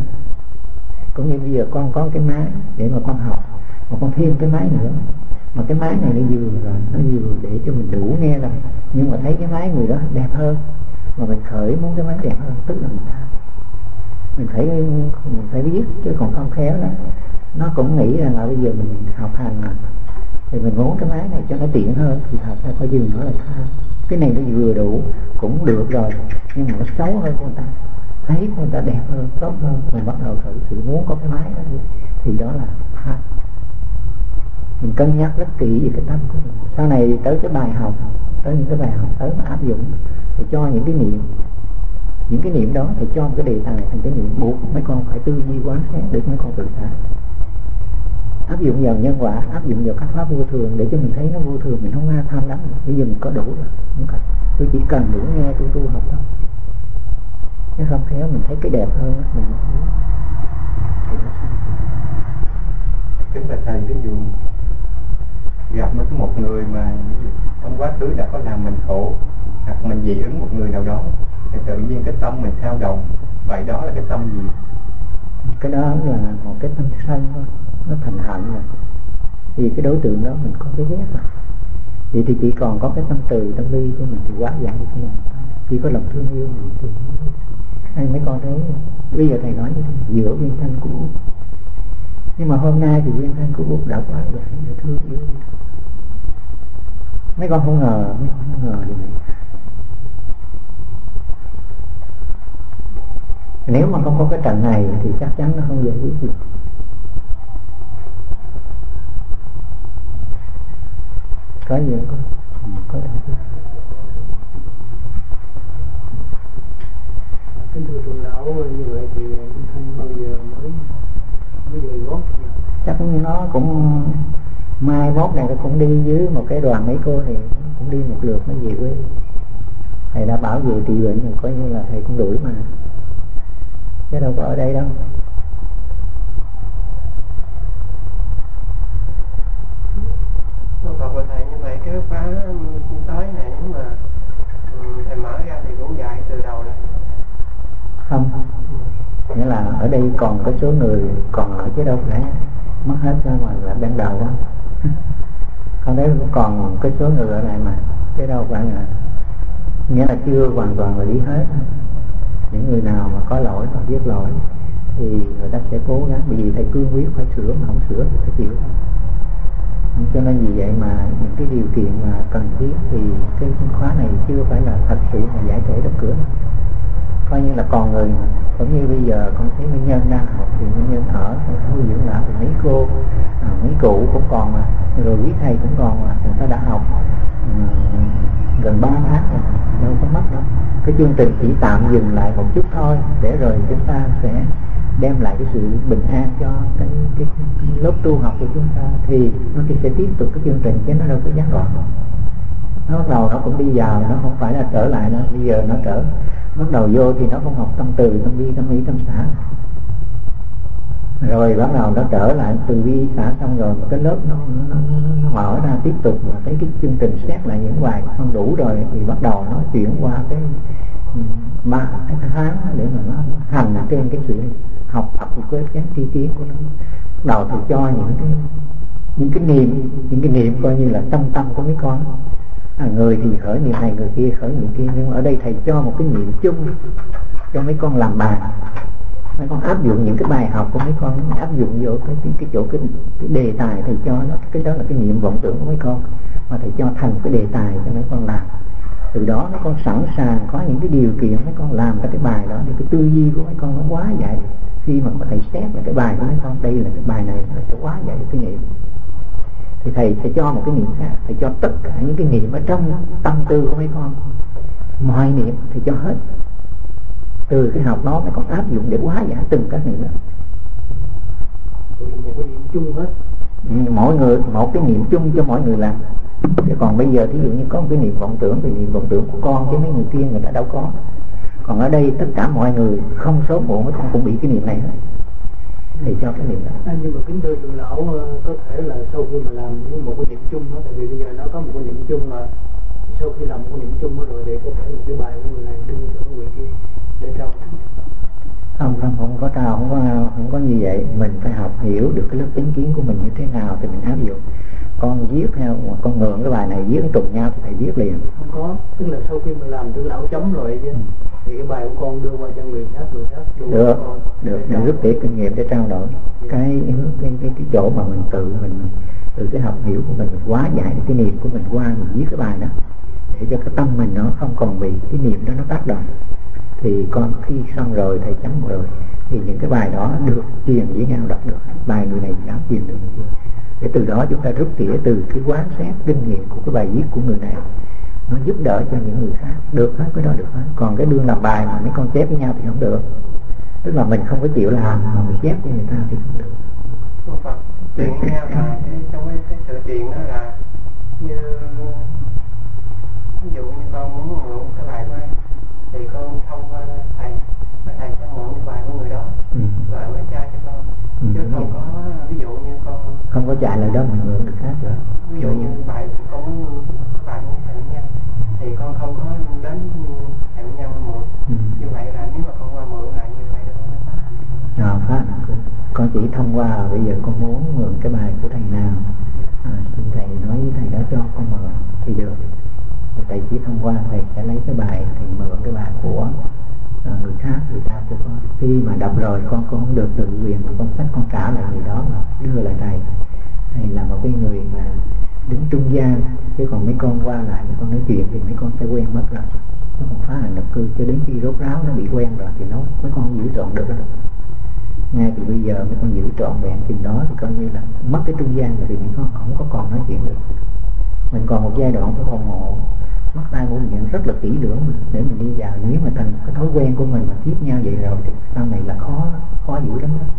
Cũng như bây giờ con có cái máy để mà con học, mà con thêm cái máy nữa, mà cái máy này nó vừa rồi, nó vừa để cho mình đủ nghe rồi, nhưng mà thấy cái máy người đó đẹp hơn mà mình khởi muốn cái máy đẹp hơn, tức là mình tham. Mình phải mình phải biết, chứ còn không khéo đó nó cũng nghĩ rằng là bây giờ mình học hành mà thì mình muốn cái máy này cho nó tiện hơn, thì thật ra có dừng nó là tham. Cái này nó vừa đủ cũng được rồi, nhưng mà nó xấu hơn của người ta, thấy của người ta đẹp hơn, tốt hơn, mình bắt đầu khởi sự muốn có cái máy đó, thì đó là tham. Mình cân nhắc rất kỹ về cái tâm của mình. Sau này tới cái bài học, tới những cái bài học tới mà áp dụng, thì cho những cái niệm, những cái niệm đó thì cho một cái đề tài thành cái niệm, buộc mấy con phải tư duy quán xét để mấy con tự xả. Áp dụng vào nhân quả, áp dụng vào các pháp vô thường để cho mình thấy nó vô thường, mình không ai tham đắm nữa. Bây giờ mình có đủ rồi, không cần. Tôi chỉ cần đủ nghe tôi tu học thôi. Chứ không khéo mình thấy cái đẹp hơn mình thì nó sao? Kính bạch thầy, ví dụ gặp một một người mà trong quá khứ đã có làm mình khổ, hoặc mình dị ứng một người nào đó, thì tự nhiên cái tâm mình sao động, vậy đó là cái tâm gì? Cái đó là một cái tâm sân thôi, nó thành hạnh rồi. Vì cái đối tượng đó mình có cái ghét rồi, vậy thì chỉ còn có cái tâm từ, tâm bi của mình thì quá giải được cái lòng. Chỉ có lòng thương yêu mình thì hay mấy con thấy. Bây giờ thầy nói như thế, giữa Viên Thanh của Úc, nhưng mà hôm nay thì Viên Thanh của Úc đã quá giải để thương yêu. Mấy con không ngờ, mấy con không ngờ điều này. Nếu mà không có cái trận này thì chắc chắn nó không giải quyết được. Có gì không? Có thể. Kính thưa trưởng lão, như vậy thì Thanh bao giờ mới mới về gót? Chắc nó cũng mai mốt này nó cũng đi dưới một cái đoàn mấy cô thì cũng đi một lượt mới về quê. Thầy đã bảo về trị bệnh rồi, coi như là thầy cũng đuổi mà, chứ đâu có ở đây đâu. Còn của thầy như vậy cái khóa tới này nhưng mà thầy mở ra thì cũng dạy từ đầu lại. Không, nghĩa là ở đây còn có số người còn ở chứ đâu phải mất hết ra ngoài là ban đầu đó. Không đấy còn cái số người ở lại mà, chứ đâu phải là, nghĩa là chưa hoàn toàn là đi hết. Những người nào mà có lỗi hoặc viết lỗi thì người ta sẽ cố gắng, bởi vì thầy cương quyết phải sửa, mà không sửa thì phải chịu. Cho nên vì vậy mà những cái điều kiện mà cần thiết thì cái khóa này chưa phải là thật sự mà giải thể đóng cửa. Coi như là còn người mà, cũng như bây giờ con thấy Minh Nhân đang học thì Minh Nhân ở nuôi dưỡng lão thì mấy cô, à, mấy cụ cũng còn mà, rồi quý thầy cũng còn mà, người ta đã học um, gần ba tháng rồi, đâu có mất đâu. Cái chương trình chỉ tạm dừng lại một chút thôi, để rồi chúng ta sẽ đem lại cái sự bình an cho cái, cái, cái lớp tu học của chúng ta, thì nó sẽ tiếp tục cái chương trình, chứ nó đâu có gián đoạn. Nó bắt đầu nó cũng đi vào, nó không phải là trở lại nữa. Bây giờ nó trở bắt đầu vô thì nó không học tâm từ, tâm bi, tâm ý, tâm xã, rồi bắt đầu nó trở lại từ bi xã, xong rồi cái lớp nó, nó, nó, nó mở ra tiếp tục, và thấy cái chương trình xét lại những bài không đủ rồi thì bắt đầu nó chuyển qua cái ba cái tháng để mà nó hành trên cái sự học tập của cái tri kiến của nó. Đầu thì cho những cái những cái niệm, những cái niệm coi như là tâm tâm của mấy con. À, người thì khởi niệm này, người kia khởi niệm kia, nhưng mà ở đây thầy cho một cái niệm chung cho mấy con làm bài. Mấy con áp dụng những cái bài học của mấy con, áp dụng vô cái cái, cái chỗ cái, cái đề tài thầy cho nó, cái đó là cái niệm vọng tưởng của mấy con, mà thầy cho thành cái đề tài cho mấy con làm. Từ đó mấy con sẵn sàng có những cái điều kiện mấy con làm cái bài đó, thì cái tư duy của mấy con nó quá giải. Khi mà có thầy xét là cái bài của mấy con, đây là cái bài này, nó sẽ quá giải được cái niệm. Thì thầy sẽ cho một cái niệm khác, thầy cho tất cả những cái niệm ở trong tâm tư của mấy con, mọi niệm thì cho hết. Từ cái học đó mấy con áp dụng để hóa giải từng các niệm đó. Một cái niệm chung hết. Ừ, mỗi người một cái niệm chung cho mọi người làm. Chứ còn bây giờ thí dụ như có một cái niệm vọng tưởng thì niệm vọng tưởng của con, chứ mấy người kia người ta đâu có. Còn ở đây tất cả mọi người không số bộ mấy con cũng bị cái niệm này hết. Thì cho cái niệm đó. À, nhưng mà kính thưa trưởng lão, có thể là sau khi mà làm một cái niệm chung đó, tại vì bây giờ nó có một cái niệm chung mà sau khi làm một cái niệm chung đó rồi thì có thể một cái bài của người này đưa cho người kia để trao. Không, không, không có trao, không có, không có như vậy. Mình phải học hiểu được cái lớp chánh kiến của mình như thế nào thì mình áp dụng. con viết theo con mượn cái bài này viết trùng nhau thì thầy viết liền. Không có, tức là sau khi mình làm tưởng lão chấm rồi chứ, ừ. thì cái bài của con đưa qua cho người khác, người khác đưa được con, được để rút tỉa kinh nghiệm để trao đổi. Yeah. cái cái cái cái chỗ mà mình tự mình từ cái học hiểu của mình, mình hóa giải cái niệm của mình qua mình viết cái bài đó để cho cái tâm mình nó không còn bị cái niệm đó nó tác động. Thì con khi xong rồi thầy chấm rồi thì những cái bài đó được truyền với nhau đọc được, bài người này dám truyền được người kia, để từ đó chúng ta rút tỉa từ cái quán xét kinh nghiệm của cái bài viết của người này, nó giúp đỡ cho những người khác. Được hết, cái đó được hết. Còn cái đương làm bài mà mấy con chép với nhau thì không được, tức là mình không có chịu làm mà mình chép cho người ta thì không được. Một Phật truyền nhau là cái trong cái, cái sự truyền đó là như ví dụ như con muốn mượn cái bài của anh thì con thông qua thầy, và thầy sẽ mượn cái bài của người đó, ừ. và mới tra cho con, ừ. chứ không có ví dụ như con không có chạy lại đó mình mượn được khác rồi. Ví dụ như bài con muốn bài muốn thầy nhân thì con không có đến thầy nhân mượn, ừ. như vậy là nếu mà con qua mượn lại như vậy là con mới phá. À, phá con chỉ thông qua bây giờ con muốn mượn cái bài của thầy nào, à, xin thầy nói với thầy đó cho con mượn thì được. Thầy chỉ thông qua thầy sẽ lấy cái bài thầy mượn cái bài của à, người khác, người ta cho con. Khi mà đọc rồi con con không được tự quyền mà con sách con trả lại người đó mà đưa lại thầy. Thầy là một cái người mà đứng trung gian, chứ còn mấy con qua lại mấy con nói chuyện thì mấy con sẽ quen mất rồi. Nó không phá hành nhập cư cho đến khi rốt ráo nó bị quen rồi thì nó mấy con giữ trọn được rồi. Ngay từ bây giờ mấy con giữ trọn vẹn chừng đó thì coi như là mất cái trung gian rồi thì mình không, không có còn nói chuyện được. Mình còn một giai đoạn phải phòng hộ mắt tai mũi miệng rất là kỹ lưỡng để mình đi vào. Nếu mà thành cái thói quen của mình mà tiếp nhau vậy rồi thì sau này là khó khó giữ lắm đó.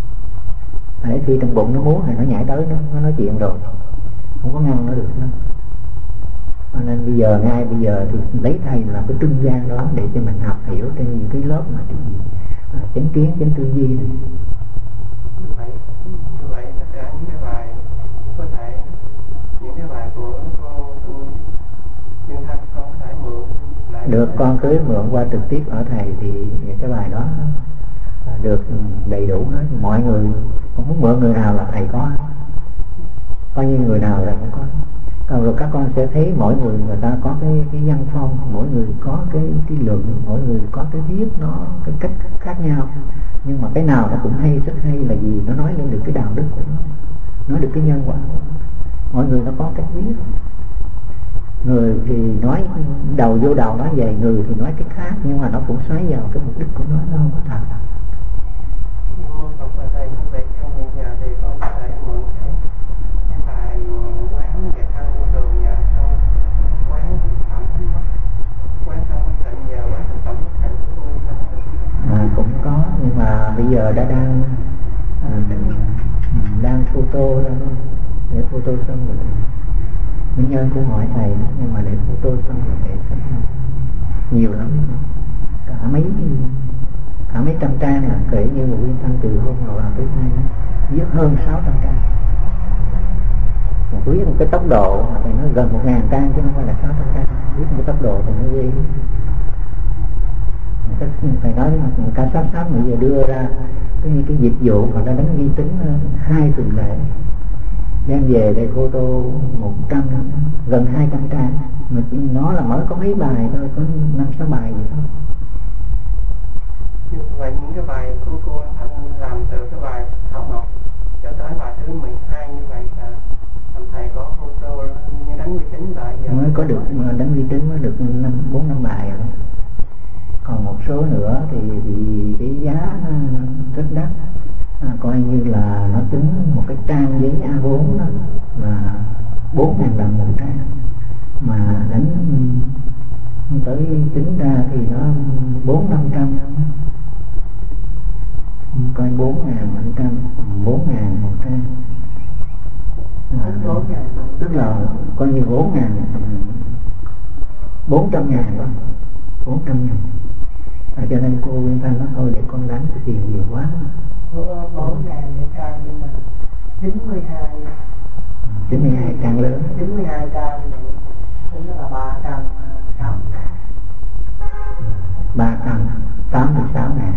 Để khi trong bụng nó muốn thì nó nhảy tới nó, nó nói chuyện rồi, không có ngăn nó được đâu. Cho nên bây giờ ngay bây giờ thì lấy thầy là cái trung gian đó để cho mình học hiểu trên những cái lớp mà cái gì à, chánh kiến, chánh tư duy này. Như vậy, như vậy tất cả những cái bài có thể những cái bài của cô nhưng thanh con có thể mượn lại được, con cứ mượn qua trực tiếp ở thầy thì cái bài đó được đầy đủ hết. Mọi người con muốn mượn người nào là thầy có, coi như người nào là cũng có. Còn rồi các con sẽ thấy mỗi người người ta có cái cái văn phong, mỗi người có cái cái luận, mỗi người có cái viết nó cái cách khác nhau, nhưng mà cái nào nó cũng hay, rất hay là gì nó nói lên được cái đạo đức của nó, nói được cái nhân quả của nó. Mọi người nó có cách viết, người thì nói đầu vô đầu nói vậy, người thì nói cái khác, nhưng mà nó cũng xoáy vào cái mục đích của nó, nó không có thật. Môn học ở đây như vậy trong hiện giờ thì con có thể mượn cái cái bài quán về thân thường và trong quán phẩm quán thân tịnh và quán phẩm tịnh của con. À, cũng có, nhưng mà bây giờ đã đang à, đang photo để photo xong rồi. Những nhân cũng hỏi thầy, nhưng mà để photo xong rồi thầy sẽ nhiều lắm, cả mấy cả mấy trăm trang là kể như một viên thân từ hôm nào vào tới nay viết hơn sáu trăm trang. Một viết một cái tốc độ thì nó gần một ngàn trang chứ không phải là sáu trăm trang. Viết một cái tốc độ thì nó ghê. Thầy nói một ca sát sát bây giờ đưa ra cái cái dịch vụ mà nó đánh ghi tính hai tuần lễ, đem về đây photo một trăm gần hai trăm trang, mà nó là mới có mấy bài thôi, có năm sáu bài vậy thôi. Như vậy những cái bài của cô Thanh làm từ cái bài Thảo Mộc cho tới bài thứ mười hai như vậy là thầy có photo như đánh vi tính lại giờ mới có được đánh vi tính mới được năm bốn năm bài rồi. Còn một số nữa thì vì cái giá rất đắt, à, coi như là nó tính một cái trang giấy A bốn đó là bốn ngàn đồng một trang, mà đánh tới tính ra thì nó bốn năm trăm, coi bốn ngàn năm trăm, bốn ngàn một trang, à, tức là coi như bốn ngàn bốn trăm ngàn đó, bốn trăm ngàn. À, cho nên cô Nguyên Thanh nói thôi để con đánh cái tiền nhiều quá. Bốn ngàn trang nhưng mà chín mươi hai chín mươi hai trang lớn, chín mươi hai trang tính là ba trăm sáu ba trăm tám mươi sáu ngàn.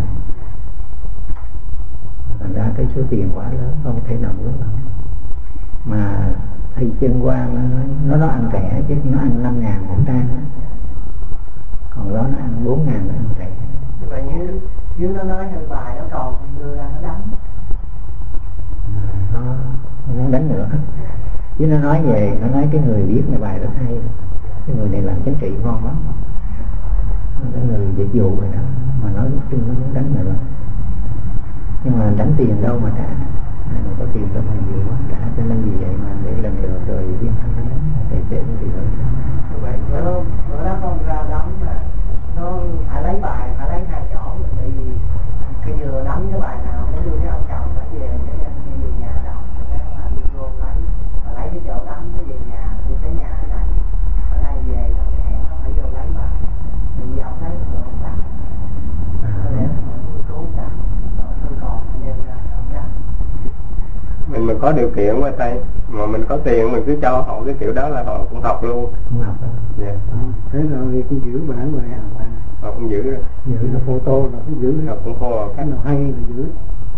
Thành ra cái số tiền quá lớn không thể nào nữa đâu. Mà thì chân qua nó nó ăn rẻ chứ nó ăn năm ngàn một trang, còn đó nó ăn bốn ngàn nó ăn rẻ. Nhưng mà như như nó nói hơi bài nó còn đưa ra nó đánh, nó nó đánh nữa. Chứ nó nói về, nó nói cái người viết này bài rất hay, cái người này làm chính trị ngon lắm, cái người dịch vụ rồi đó, mà nói lúc chung nó muốn đánh rồi. Nhưng mà đánh tiền đâu mà trả, ai mà có tiền đâu mà nhiều quá trả, cho nên vì vậy mà để lần lượt rồi viết anh nó đánh tài xế thì rồi. Vậy bữa bữa đó con ra đóng mà nó phải lấy bài, phải lấy hai chỗ, tại vì cái vừa đóng cái bài nào nó đưa cái ông chồng nó về cái anh đi về nhà đọc, cái là đi vô lấy, và lấy cái chỗ đóng nó về nhà, đi tới nhà này, ở đây về xong thì hẹn nó phải vô lấy bài, vì ông lấy được ông đặt, có lẽ nó cố đặt, thôi còn đem ra ông đặt. Mình mình có điều kiện qua tay mà mình có tiền mình cứ cho họ cái kiểu đó là họ cũng học luôn. Không học đâu. Dạ. À, thế rồi thì cũng giữ bản rồi à, à. Họ cũng giữ rồi. Giữ Nó photo là cũng giữ, Họ cũng phô cái nào hay là giữ.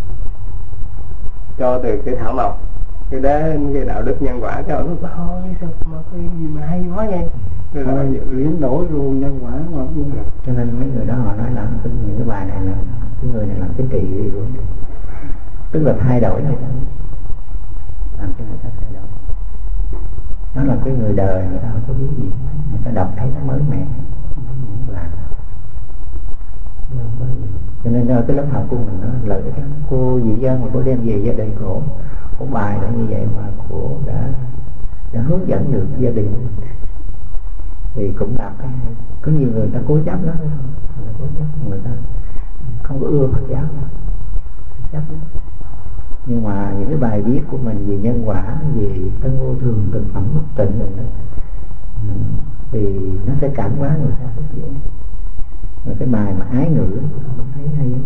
Cho từ cái thảo mộc cái đến cái đạo đức nhân quả, cái họ nói thôi sao mà cái gì mà hay quá vậy. Thế là họ giữ biến đổi luôn nhân quả mà luôn. Ừ. cho nên mấy người đó họ nói là cái, những cái bài này là cái người này làm chính trị gì luôn, tức là thay đổi người ta, làm cho người ta thay đổi. Nó là cái người đời người ta không có biết gì, người ta đọc thấy nó mới mẻ là cho nên cái lớp học của mình nó lợi ích lắm. Cô Diệu Dân mà cô đem về gia đình cổ, cổ bài đã như vậy mà cô đã đã hướng dẫn được gia đình thì cũng đạt cái hay. Có nhiều người ta cố chấp lắm, người ta cố chấp, người ta không có ưa Phật giáo chấp lắm. Nhưng mà những cái bài viết của mình về nhân quả, về tân vô thường, thực phẩm bất tịnh rồi đó, thì nó sẽ cảm hóa người ta rất dễ. Rồi cái bài mà ái ngữ mình thấy hay lắm.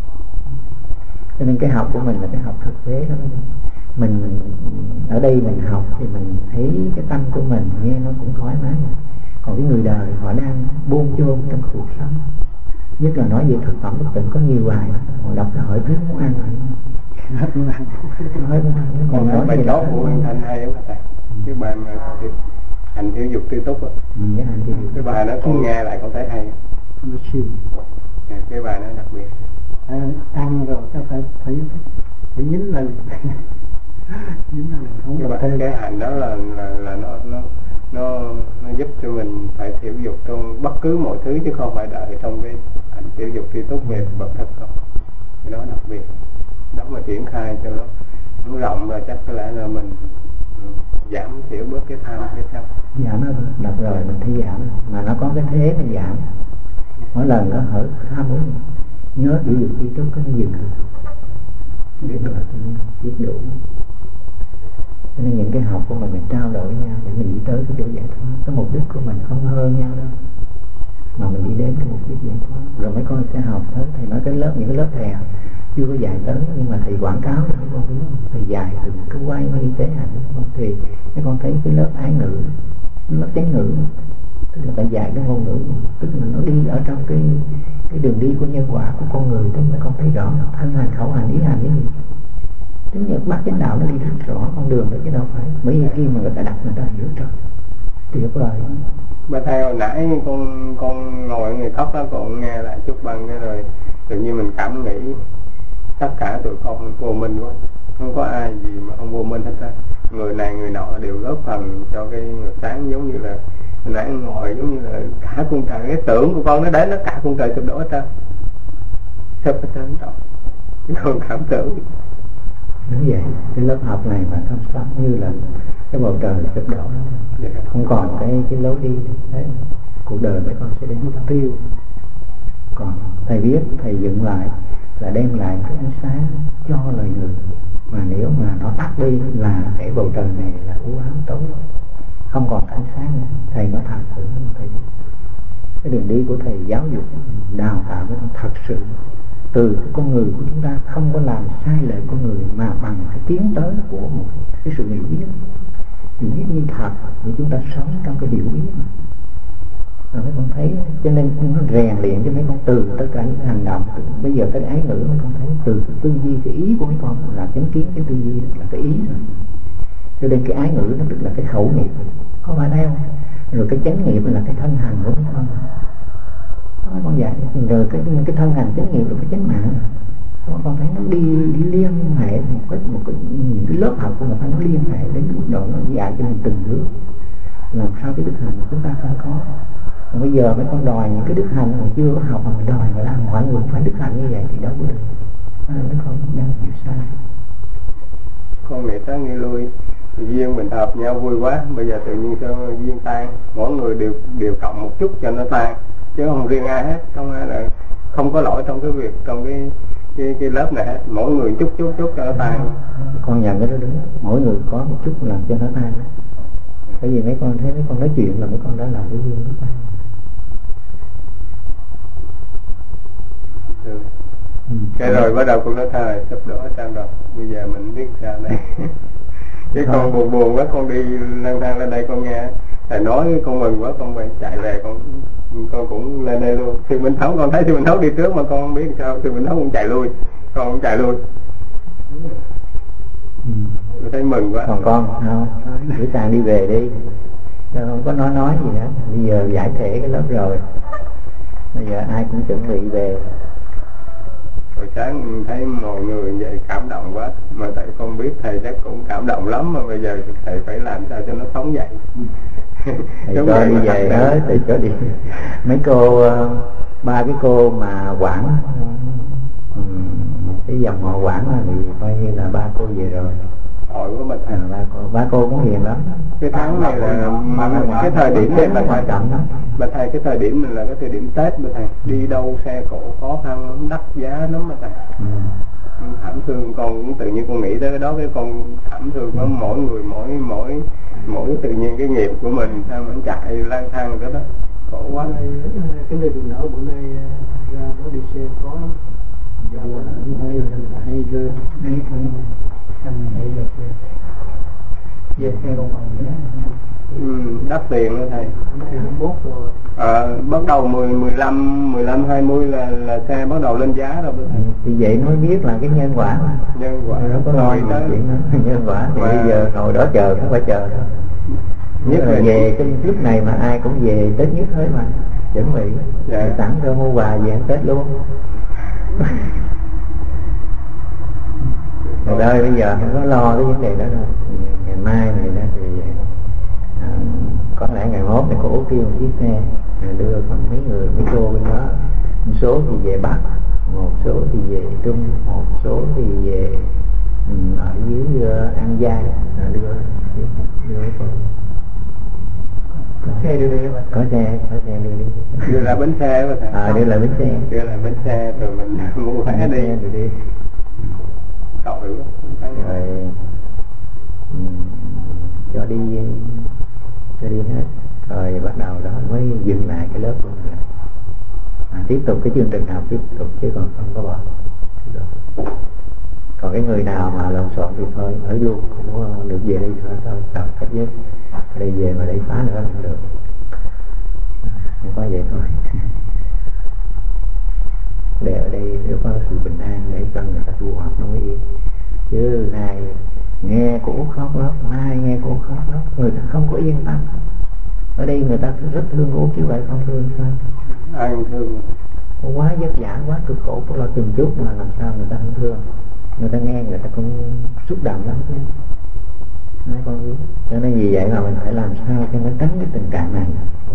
Cho nên cái học của mình là cái học thực tế đó. Mình ở đây mình học thì mình thấy cái tâm của mình nghe nó cũng thoải mái. Còn cái người đời họ đang bôn chôn trong cuộc sống, nhất là nói về thực phẩm bất tịnh, có nhiều bài họ đọc là hỏi thứ muốn ăn rồi hết muốn ăn, hết muốn ăn. Còn nói bài đó của Nguyễn Thanh hay lắm thầy, cái bài mà hành thiếu dục tư túc á, ừ, cái, cái bài đó con nghe lại con thấy hay, nó siêu. cái bài đó đặc biệt. À, ăn rồi chắc phải phải phải dính lên dính lên không cái, bài, cái hành đó là là là nó nó nó nó giúp cho mình phải thiểu dục trong bất cứ mọi thứ, chứ không phải đợi trong cái hành thiểu dục tri túc về vật thực không. Cái đó đặc biệt đó mà triển khai cho nó nó rộng rồi chắc có lẽ là mình giảm thiểu bớt cái tham cái sân. Giảm nó đọc rồi mình thấy giảm, mà nó có cái thế nó giảm. Mỗi lần nó hỏi tham muốn nhớ thiểu dục tri túc có nó dừng rồi, biết rồi biết đủ. Cho nên những cái học của mình mình trao đổi nhau để mình đi tới cái chỗ giải thoát. Cái mục đích của mình không hơn nhau đâu, mà mình đi đến cái mục đích giải thoát. Rồi mấy con sẽ học tới. Thầy nói cái lớp, những cái lớp thầy chưa có dạy tới, nhưng mà thầy quảng cáo mấy con biết, thầy dạy từ cái quay mấy y tế hành thì mấy con thấy cái lớp ái ngữ, lớp chánh ngữ, tức là phải dạy cái ngôn ngữ, tức là nó đi ở trong cái cái đường đi của nhân quả của con người. Tức mấy con thấy rõ thân hành, khẩu hành, ý hành cái gì. Chứng nhận bát chánh đạo nó đi rất rõ con đường đấy, chứ đâu phải mấy người kia mà người ta đọc người ta hiểu rồi. Tuyệt vời. Bà thầy hồi nãy con con ngồi người khóc đó, con nghe lại chút bằng cái rồi tự nhiên mình cảm nghĩ tất cả tụi con vô minh quá, không có ai gì mà không vô minh hết á. Người này người nọ đều góp phần cho cái người sáng, giống như là hồi nãy ngồi giống như là cả cung trời, cái tưởng của con nó đến nó cả cung trời sụp đổ hết trơn, sắp hết trơn rồi, con cảm tưởng. Đúng vậy, cái lớp học này mà không sống như là cái bầu trời sụp đổ, không còn cái cái lối đi đấy, cuộc đời mấy con sẽ đến mục tiêu. Còn thầy viết, thầy dựng lại là đem lại cái ánh sáng cho loài người, mà nếu mà nó tắt đi là cái bầu trời này là u ám tối, không còn ánh sáng nữa. Thầy nói thật sự, thầy cái đường đi của thầy giáo dục đào tạo với thật sự từ cái con người của chúng ta, không có làm sai lệch con người, mà bằng cái tiến tới của một cái sự hiểu biết, hiểu biết như thật, để chúng ta sống trong cái hiểu biết. Rồi mấy con thấy, cho nên nó rèn luyện cho mấy con từ tất cả những hành động. Bây giờ tới ái ngữ mấy con thấy từ tư duy, cái ý của mấy con là chánh kiến, cái tư duy là cái ý rồi. Cho nên cái ái ngữ nó tức là cái khẩu nghiệp, có phải đâu. Rồi cái chánh nghiệp là cái thân hành của cái thân. Đó, con dạy rồi cái cái thân hành chánh nghiệp là cái chánh mạng. Con thấy nó đi liên hệ một cái một cái những cái lớp học của người ta nó liên hệ đến mức độ nó dạy cho mình từng bước làm sao cái đức hạnh của chúng ta không có. Còn bây giờ mấy con đòi những cái đức hạnh mà chưa có học mà mình đòi mà làm mọi người phải đức hạnh như vậy thì đâu có được. Mấy con đang hiểu sai. Con nghĩ tới nghĩ lui, duyên mình hợp nhau vui quá, bây giờ tự nhiên sao duyên tan, mỗi người đều đều cộng một chút cho nó tan, chứ không riêng ai hết, không ai là không có lỗi trong cái việc trong cái cái, cái lớp này hết, mỗi người chút chút chút cho nó tan. Con nhận cái đó đúng, mỗi người có một chút làm cho nó tan. Bởi vì mấy con thấy mấy con nói chuyện là mấy con đã làm cái duyên nó tan. Ừ. Ừ. Cái rồi bắt đầu con nói thời sắp đổ sang rồi, bây giờ mình biết sao đây. Cái con buồn buồn quá, con đi lang thang lên đây con nghe thầy nói con mừng quá, con phải chạy về, con con cũng lên đây luôn. Thì Minh Thấu con thấy thì Minh Thấu đi trước mà con không biết sao, thì Minh Thấu cũng chạy lui, con cũng chạy lui. Ừ. Tôi thấy mừng quá. Còn con không, buổi sáng đi về đi, không có nói nói gì hết. Bây giờ giải thể cái lớp rồi, bây giờ ai cũng chuẩn bị về. Hồi sáng thấy mọi người vậy cảm động quá, mà tại con biết thầy chắc cũng cảm động lắm, mà bây giờ thầy phải làm sao cho nó sống dậy. Thầy cho đi về hết, thầy cho đi. Mấy cô, ba cái cô mà quản một cái dòng họ quản thì coi như là ba cô về rồi. Hội của mình à, ba cô, ba cô cũng hiền lắm. Cái tháng này là cái thời điểm này bà thầy, bà thầy cái thời điểm này là cái thời điểm Tết bà thầy, đi đâu xe cộ khó khăn lắm, đắt giá lắm bà thầy. Ừ. Thảm thương, con cũng tự nhiên con nghĩ tới cái đó, cái con thảm thương có mỗi người mỗi mỗi mỗi tự nhiên cái nghiệp của mình sao mà chạy lang thang cái đó khổ quá. Cái nơi tụi nở bữa nay ra nó đi xe khó lắm, giờ hay hay lên đi không thành hay là về xe không bằng nữa. Ừ, đắt tiền đó thầy. hai mươi mốt rồi. À, bắt đầu mười, mười lăm, mười lăm, hai mươi là là xe bắt đầu lên giá rồi. Ừ, thì vậy mới biết là cái nhân quả mà. Nhân quả. Nó có nói tới chuyện đó, nhân quả thì wow. Bây giờ ngồi đó chờ cũng phải chờ thôi. Nhất là về cái lúc này mà ai cũng về Tết nhất hết mà chuẩn bị. Dạ. Sẵn cho mua quà về ăn Tết luôn. Rồi đây bây giờ không có lo cái vấn đề đó đâu. Ngày mai này đó thì à, có lẽ ngày mốt thì cổ kêu một chiếc xe đưa còn mấy người mấy cô bên đó, một số thì về Bắc, một số thì về Trung, một số thì về um, ở dưới uh, An Giang đưa đưa, đưa con. Có xe đưa đi mà. Có xe, có xe đưa đi. Đưa ra bến xe mà thầy. À, đưa là bến xe. Đưa là bến xe rồi mình mua vé đi. Rồi đi. Tội quá. Rồi um, cho đi cho đi hết. Rồi bắt đầu đó mới dừng lại cái lớp của mình. À, tiếp tục cái chương trình học tiếp tục chứ còn không có bỏ. Còn cái người nào mà lộn xộn thì thôi ở luôn, không có được về đây thôi thôi tập cách với đây về mà để phá nữa không được, không có vậy thôi. Để ở đây nếu có sự bình an để cho người ta tu học nó mới yên, chứ này nghe cổ khóc lắm, mai nghe cổ khóc lắm, người ta không có yên tâm. Ở đây người ta rất thương cổ chứ vậy không thương sao? Ai không thương? Quá vất vả, quá cực khổ, có lo từng chút mà làm sao người ta không thương. Người ta nghe người ta cũng xúc động lắm chứ. Mấy con biết. Cho nên vì vậy mà mình phải làm sao cho nó tránh cái tình trạng này.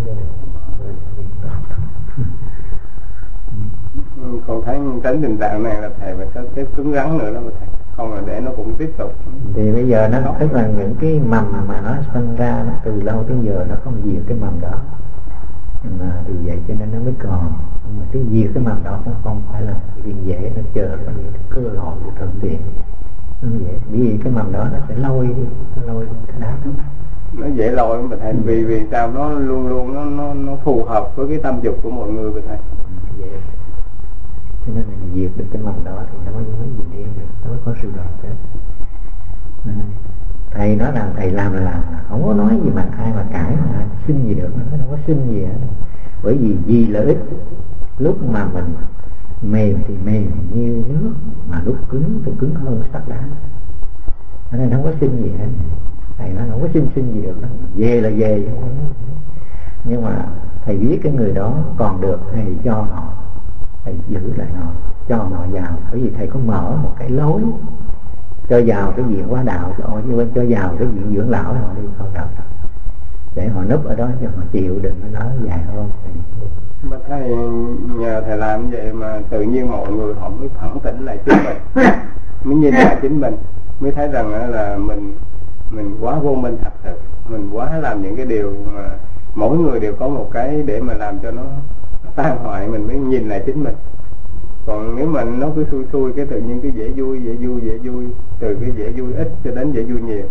Con thấy tránh tình trạng này là thầy phải sắp xếp cứng rắn nữa đó mà thầy, không là để nó cũng tiếp tục. Thì bây giờ nó tức là những cái mầm mà nó sinh ra nó từ lâu tới giờ nó không diệt cái mầm đó, mà vì vậy cho nên nó mới còn. Nhưng mà cái diệt cái mầm đó nó không phải là chuyện dễ, nó chờ có những cơ hội để thuận tiện. Nó dễ, vì cái mầm đó nó sẽ lôi đi, nó lôi cái đá đó. Nó dễ lôi mà thầy, vì vì sao nó luôn luôn nó nó nó phù hợp với cái tâm dục của mọi người vậy thầy. Vậy. Cho nên là diệt được cái mầm đó thì nó mới mới bình yên được, nó mới có sự đoàn kết. Thầy nói là thầy làm là làm, không có nói gì mà ai mà cãi mà xin gì được, nó không có xin gì hết. Bởi vì vì lợi ích, lúc mà mình mềm thì mềm như nước, mà lúc cứng thì cứng hơn sắt đá, cho nên không có xin gì hết. thầy nói không có xin xin gì được đó, về là về. Nhưng mà thầy biết cái người đó còn được, thầy cho họ, thầy giữ lại họ, cho họ vào, bởi vì thầy có mở một cái lối cho vào cái viện hóa đạo, cho, cho vào cái viện dưỡng lão họ đi không đạo, để họ núp ở đó cho họ chịu, đừng có nói dài hơn. Mà thầy nhờ thầy làm vậy mà tự nhiên mọi người họ mới phản tỉnh lại chính mình, mới nhìn lại chính mình, mới thấy rằng là mình mình quá vô minh thật sự, mình quá làm những cái điều mà mỗi người đều có một cái để mà làm cho nó tan hoại, mình mới nhìn lại chính mình. Còn nếu mà nó cứ xui xui cái tự nhiên cái dễ vui dễ vui dễ vui, từ cái dễ vui ít cho đến dễ vui nhiều,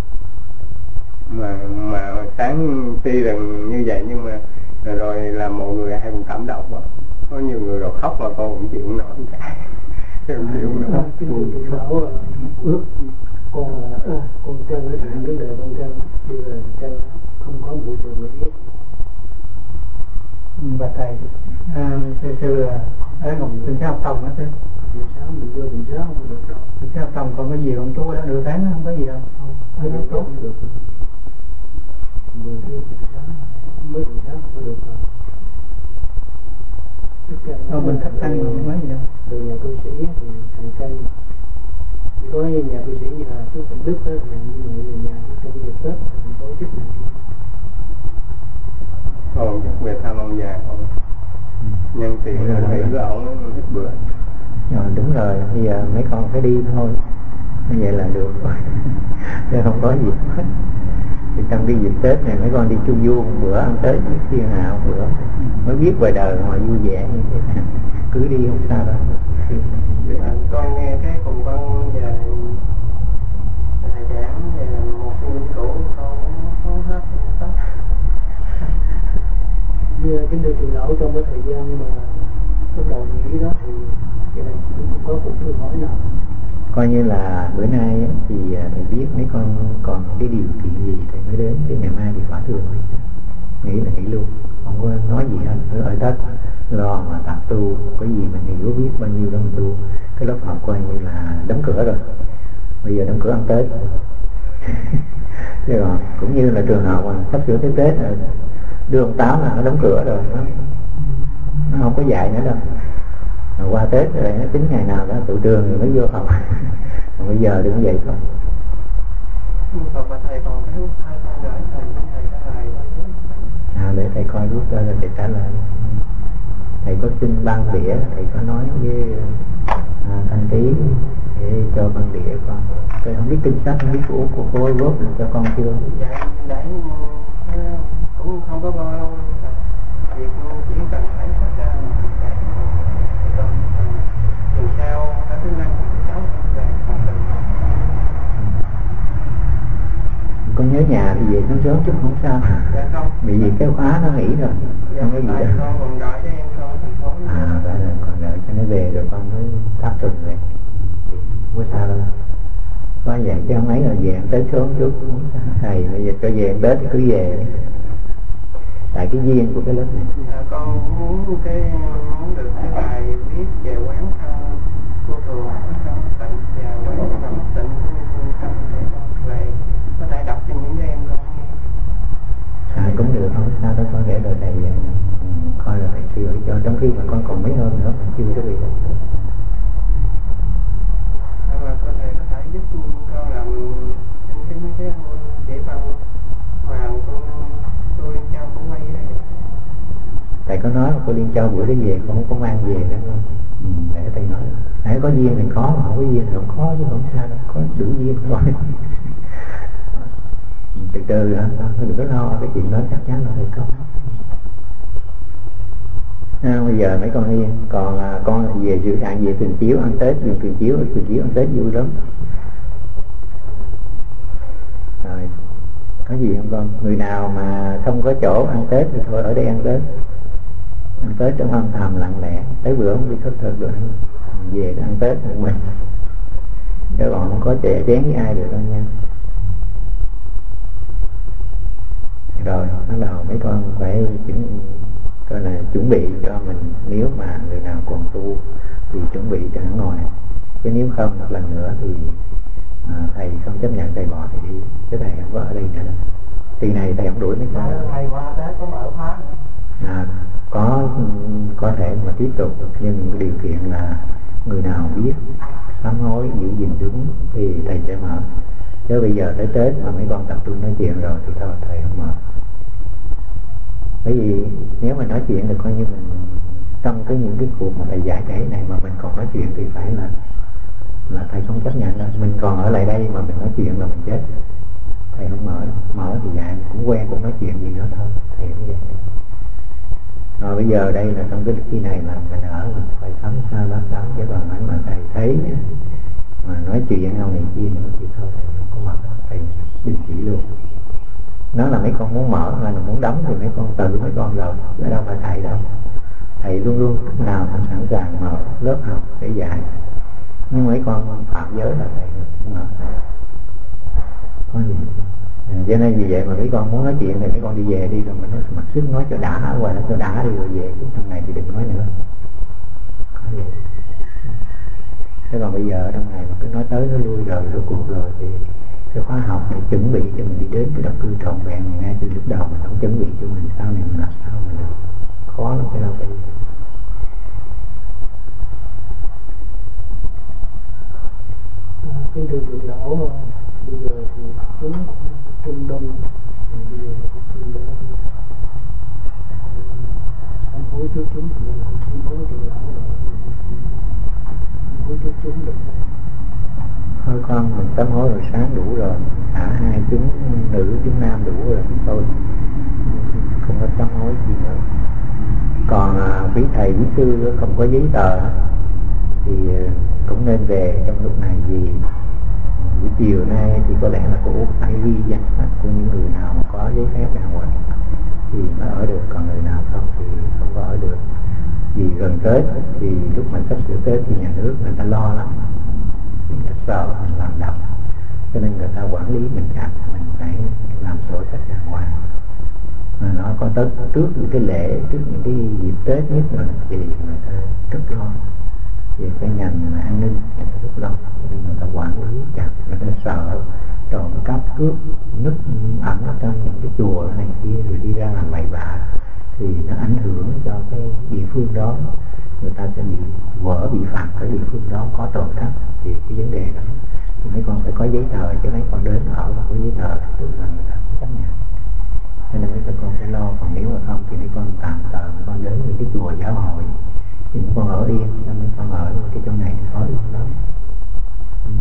mà mà sáng tuy rằng như vậy nhưng mà rồi, rồi làm mọi người hay cũng cảm động quá. Có nhiều người rồi khóc mà con cũng chịu không nổi cả. Không chịu không nổi. Cái người cũng bảo ước con là con Trân ở chuyện vấn đề con Trân, bây giờ Trân không có vụ trường để biết. Bà thầy, à, thưa sư là ở một tình xã học tòng đó sư. Tình sáu mình vô tình sáu không được đâu. Tình xã học tòng còn có gì không chú ở đó được tháng không có gì đâu. Không, Ở đó tốt được. Vừa đi tình sáu mới tình sáu không có được đâu. Thôi mình khách tăng mà không nói gì đâu. Từ nhà cư sĩ thì thằng Trân có nhà cư sĩ nhà chú Tịnh Đức đó, là như người nhà trong dịp Tết thì tổ chức này kia. Còn chắc về thăm ông già không nhân tiện là nghĩ với ổng hết bữa. Rồi đúng rồi, bây giờ mấy con phải đi thôi, như vậy là được rồi. Chứ không có gì hết. Thì trong đi dịp Tết này mấy con đi chu du một bữa, ăn Tết khi nào một bữa mới biết ngoài đời họ vui vẻ như thế nào, cứ đi không sao đâu. Con nghe cái cùng con về thầy giảng về một sinh linh cũ, con không hết tất. Như cái nơi trường lão trong cái thời gian mà bắt đầu nghỉ đó thì cái này cũng không có cũng câu hỏi nào. Coi như là bữa nay thì thầy biết mấy con còn cái điều kiện gì thầy mới đến, cái ngày mai thì khóa thường nghĩ là nghỉ luôn, không có nói gì hết, ở ở Tết lo mà tập tu, có gì mình hiểu biết bao nhiêu đó mình tu. Cái lớp học coi như là đóng cửa rồi, bây giờ đóng cửa ăn Tết. Thế rồi cũng như là trường học mà sắp sửa tới Tết rồi, đưa ông Táo là nó đóng cửa rồi, nó, nó không có dạy nữa đâu. Rồi qua Tết rồi nó tính ngày nào đó tụi trường rồi mới vô học. Còn bây giờ đừng vậy không. Còn mà thầy còn cái hai con gửi thầy thầy có lời À, để thầy coi rút ra là để trả lời. Thầy có xin băng đĩa, thầy có nói với à, Thanh Tí để cho băng đĩa con. Tôi không biết kinh sách, không biết của của cô ấy góp cho con chưa. dạ để cũng không có bao lâu, việc chỉ cần phải phát ra còn từ sau tháng thứ năm thứ sáu về còn từ. Con nhớ nhà thì về nó sớm chút không sao. Dạ không. Vì vì cái khóa nó nghỉ rồi, Dạ, không có gì đâu. con còn đợi cho em con thành phố. À, vậy là còn đợi cho nó về rồi con mới tháp tuần về. Thì không có sao đâu. Có vậy chứ không ấy là về ăn Tết sớm chút không sao. Thầy bây giờ cho về ăn Tết thì cứ về. Tại cái duyên của cái lớp này. Dạ, con muốn cái muốn được cái bài viết về quán cô thường trong tịnh và quán trong tịnh trong để con về có thể đọc cho những em con nghe. À, cũng được, không sao đâu, con để đời thầy coi là thầy sửa cho, trong khi mà con còn mấy hôm nữa còn chưa có gì đâu. Mà con thầy có thể giúp con làm cái mấy cái chỉ bằng mà con tôi Liên Châu cũng quay đây. Thầy có nói cô Liên Châu bữa đó về con không có mang về nữa không? Ừ, để thầy nói. Hãy có duyên thì có, mà không có duyên thì không có, chứ không sao đâu, có đủ duyên thôi. Từ từ hả, đừng có lo cái chuyện đó, chắc chắn là thầy có. À, bây giờ mấy con đi, còn à, con về dự hạn về Tuần Chiếu ăn Tết, đường Tuần Chiếu, Tuần Chiếu ăn Tết vui lắm. Rồi, có gì không con? Người nào mà không có chỗ ăn Tết thì thôi ở đây ăn Tết. Ăn Tết trong âm thầm lặng lẽ, tới bữa không đi khất thực được, về ăn Tết một mình. Chứ còn không có chè chén với ai được đâu nha. Rồi bắt đầu mấy con phải chuẩn, coi là chuẩn bị cho mình, nếu mà người nào còn tu thì chuẩn bị cho hắn ngồi, chứ nếu không một lần nữa thì à, thầy không chấp nhận thầy bỏ thầy đi, cái thầy không có ở đây nữa. Kỳ này thầy không đuổi mấy con nữa. Thầy qua Tết có mở khóa nữa. À, có có thể mà tiếp tục, nhưng điều kiện là người nào biết sám hối giữ gìn đúng thì thầy sẽ mở. Chứ bây giờ tới Tết mà mấy con tập trung nói chuyện rồi thì thôi thầy không mở. Bởi vì nếu mà nói chuyện thì coi như mình trong cái những cái cuộc mà thầy giải thể này mà mình còn nói chuyện thì phải là là thầy không chấp nhận đâu. Mình còn ở lại đây mà mình nói chuyện là mình chết. Thầy không mở đâu. Mở thì dạy cũng quen cũng nói chuyện gì nữa thôi. Thầy không vậy. Rồi bây giờ đây là trong cái khi này là mình ở mình phải sống sao bác sống, chứ còn nói mà thầy thấy mà nói chuyện nhau này kia nữa thì thôi thầy không có mở, thầy đình chỉ luôn. Nó là mấy con muốn mở hay là muốn đóng thì mấy con tự mấy con rồi, ở đâu phải thầy đâu. Thầy luôn luôn lúc nào cũng sẵn sàng mở lớp học để dạy, nhưng mấy con phạm giới là thầy không mở. Có gì cho nên vì vậy mà mấy con muốn nói chuyện thì mấy con đi về đi, rồi mình nói mặc sức nói cho đã ở ngoài, nó cho đã đi rồi về, chứ trong này thì đừng nói nữa. Thế còn bây giờ ở trong này mà cứ nói tới nói lui rồi rốt cuộc rồi thì cái khóa học này chuẩn bị cho mình đi đến cái động cư trọn vẹn ngay từ lúc đầu, mình không chuẩn bị cho mình sau này mình làm sao mà được, khó lắm cái đâu phải. Cái đường đường lão bây giờ thì chúng trung đông, bây giờ cũng xin để sám hối trước chúng thì mình cũng sám hối đường lão rồi, sám hối trước chúng được. Thôi con mình sám hối rồi sáng đủ rồi, cả hai chúng nữ chúng nam đủ rồi thì thôi, không có sám hối gì nữa. Còn à, quý thầy quý sư không có giấy tờ thì cũng nên về trong lúc này, vì buổi chiều nay thì có lẽ là cô Út phải ghi danh sách của những người nào mà có giấy phép đàng hoàng thì mới ở được, còn người nào không thì không có ở được. Vì gần Tết thì lúc mình sắp sửa Tết thì nhà nước người ta lo lắm, người ta sợ mình làm đậm, cho nên người ta quản lý mình chặt, mình phải làm sổ sách đàng hoàng. Mà nó có tới trước những cái lễ, trước những cái dịp Tết nhất rồi thì người ta rất lo về cái ngành an ninh, người ta rất lo, nên người ta quản lý chặt, người ta sợ trộm cắp cướp núp ẩn ở trong những cái chùa này kia rồi đi ra làm bậy bạ thì nó ảnh hưởng cho cái địa phương đó, người ta sẽ bị vỡ, bị phạt ở địa phương đó có trộm cắp. Thì cái vấn đề đó thì mấy con phải có giấy tờ, chứ mấy con đến ở và có giấy tờ thì tự là người ta không chấp nhận. Cho nên mấy con phải lo, còn nếu mà không thì mấy con tạm tờ mấy con đến những cái chùa giáo hội thì mấy con ở yên, cho mấy con ở cái chỗ này thì khó yên lắm. Ừ.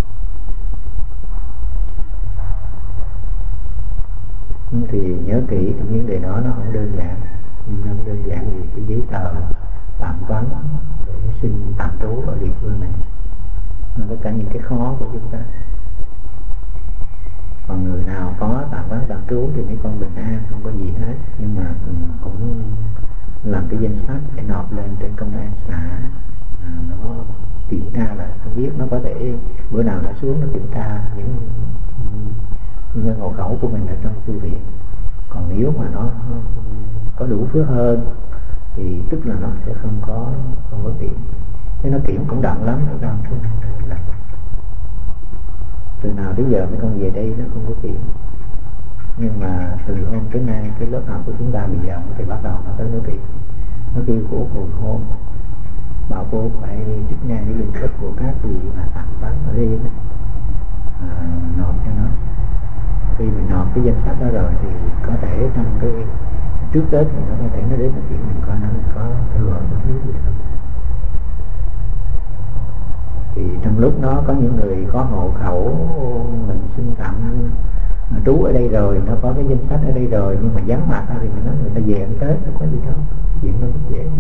Thì nhớ kỹ trong vấn đề đó, nó không đơn giản, nó không đơn giản vì cái giấy tờ tạm vắng để xin tạm trú ở địa phương này, nó có cả những cái khó của chúng ta. Còn người nào có tạm vắng tạm trú thì mấy con bình an, không có gì hết, nhưng mà cũng làm cái danh sách để nộp lên trên công an xã, à, nó kiểm tra là không biết, nó có thể bữa nào nó xuống nó kiểm tra những những hộ khẩu của mình ở trong thư viện. Còn nếu mà nó, nó có đủ phước hơn thì tức là nó sẽ không có không có kiểm. Thế nó kiểm cũng đậm lắm, nó đậm không đậm. Từ nào tới giờ mấy con về đây nó không có kiểm, nhưng mà từ hôm tới nay cái lớp học của chúng ta bị dọn thì bắt đầu nó tới nó kiểm. Nó kêu cô hồi hôn bảo cô phải trích ngang cái danh sách của các vị mà tạm vắng ở đây à, nộp cho nó. Khi mình nộp cái danh sách đó rồi thì có thể trong cái trước Tết thì nó có thể nó đến nó kiểm mình coi nó có thừa có thiếu gì không. Thì trong lúc nó có những người có hộ khẩu mình xin tạm trú ở đây rồi, nó có cái danh sách ở đây rồi, nhưng mà vắng mặt thì mình nói người ta về ăn Tết nó có gì đâu, chuyện nó cũng dễ.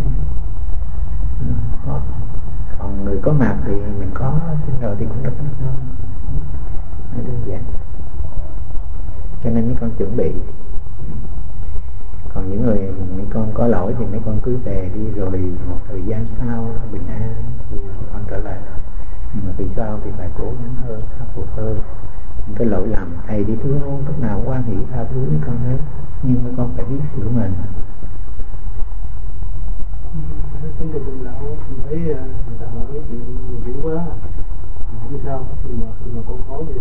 Còn người có mặt thì mình có xin rồi thì cũng rất là đơn giản. Cho nên mấy con chuẩn bị. Còn những người mấy con có lỗi thì mấy con cứ về đi, rồi một thời gian sau bình an thì con trở lại. Nhưng mà vì sao thì phải cố gắng hơn, khắc phục hơn những cái lỗi lầm. Thầy đi thứ luôn, lúc nào quan hỷ tha thứ với con hết, nhưng mấy con phải biết sửa mình. Cái điều cùng lão thì thấy người ta hỏi chuyện dữ quá, không sao, khi mà khi mà con khó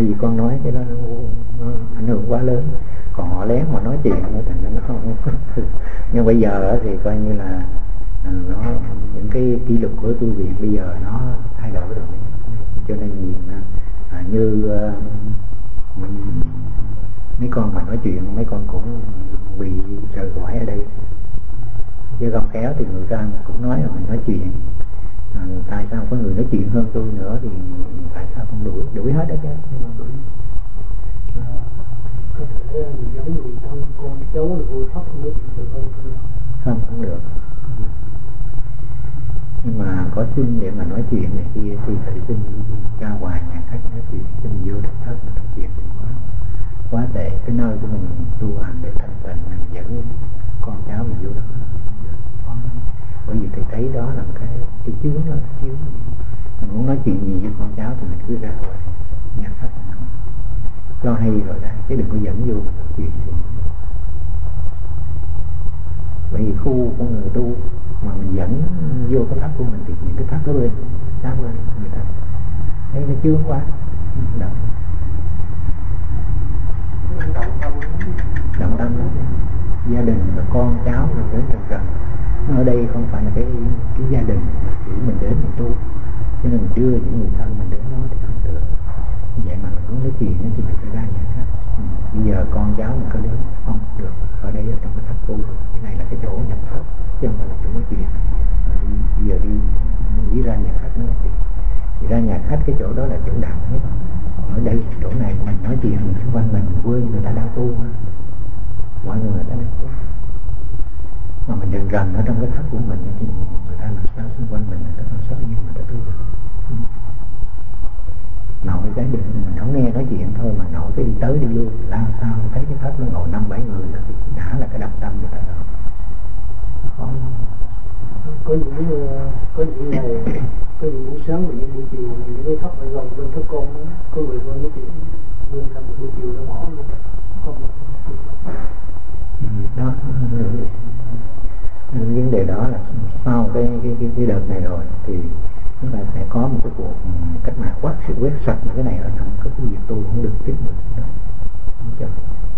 vì con nói cái đó nó, nó ảnh hưởng quá lớn, còn họ lén mà nói chuyện nó thành ra nó không nhưng bây giờ thì coi như là nó những cái kỷ luật của tu viện bây giờ nó thay đổi rồi, cho nên nhìn à, như mình, mấy con mà nói chuyện mấy con cũng bị rời khỏi ở đây, chứ không khéo thì người ta cũng nói là mình nói chuyện à, tại sao có người nói chuyện hơn tôi nữa thì tại sao không đuổi đuổi hết đó chứ đuổi. À, có thể mình giống người thân con cháu được vui thấp không biết được không? Không, không được. Nhưng mà có xin để mà nói chuyện này kia thì phải xin ra ngoài nhà khách nói chuyện, chứ mình vô thất thất mà nói chuyện thì quá quá tệ. Cái nơi của mình tu hành để thanh tịnh, mình dẫn con cháu mình vô đó, bởi vì thầy thấy đó là cái cái chướng đó, cái chướng. Mình muốn nói chuyện gì với con cháu thì mình cứ ra ngoài nhà khách mình cho hay rồi đó, chứ đừng có dẫn vô mà nói chuyện gì. Bởi vì khu của người tu mà mình dẫn vô cái tháp của mình thì những cái tháp đó bên sát bên người ta thấy nó chướng quá, động động tâm động tâm lắm. Gia đình và con cháu mình đến gần gần, ở đây không phải là cái cái gia đình chỉ mình đến mình tu, cho nên mình đưa những người thân mình đến đó thì không được. Vậy mà mình muốn nói chuyện thì mình phải ra nhà khác. Ừ. Bây giờ con cháu mình có đến không được, ở đây ở trong cái tháp tu, cái này là cái chỗ nhập pháp chứ không phải là chỗ nói chuyện. Bây giờ đi đi ra nhà khách nói chuyện, thì ra nhà khách cái chỗ đó là chỗ đạo hết. Ở đây chỗ này mình nói chuyện mình xung quanh mình quên người ta đang tu ha, mọi người người ta đang tu mà mình dần dần ở trong cái tháp của mình thì người ta làm sao xung quanh mình người ta còn sợ nhưng người ta tu được. Nội cái định mình không nghe nói chuyện thôi mà nội cái đi tới đi lui làm sao thấy cái tháp nó ngồi năm bảy người là đã là cái đập tâm người ta rồi. Khó. Có những có những ngày có những buổi sáng và những buổi chiều những cái thấp ở gần bên thấp con đó, có người qua nói chuyện bên thành một buổi chiều nó bỏ luôn không. Ừ, đó vấn đề đó là sau cái cái cái, cái đợt này rồi thì chúng ta sẽ có một cái cuộc cách mạng quát sự quét sạch những cái này ở trong các cái việc tu không được tiếp nữa đó. Không chờ.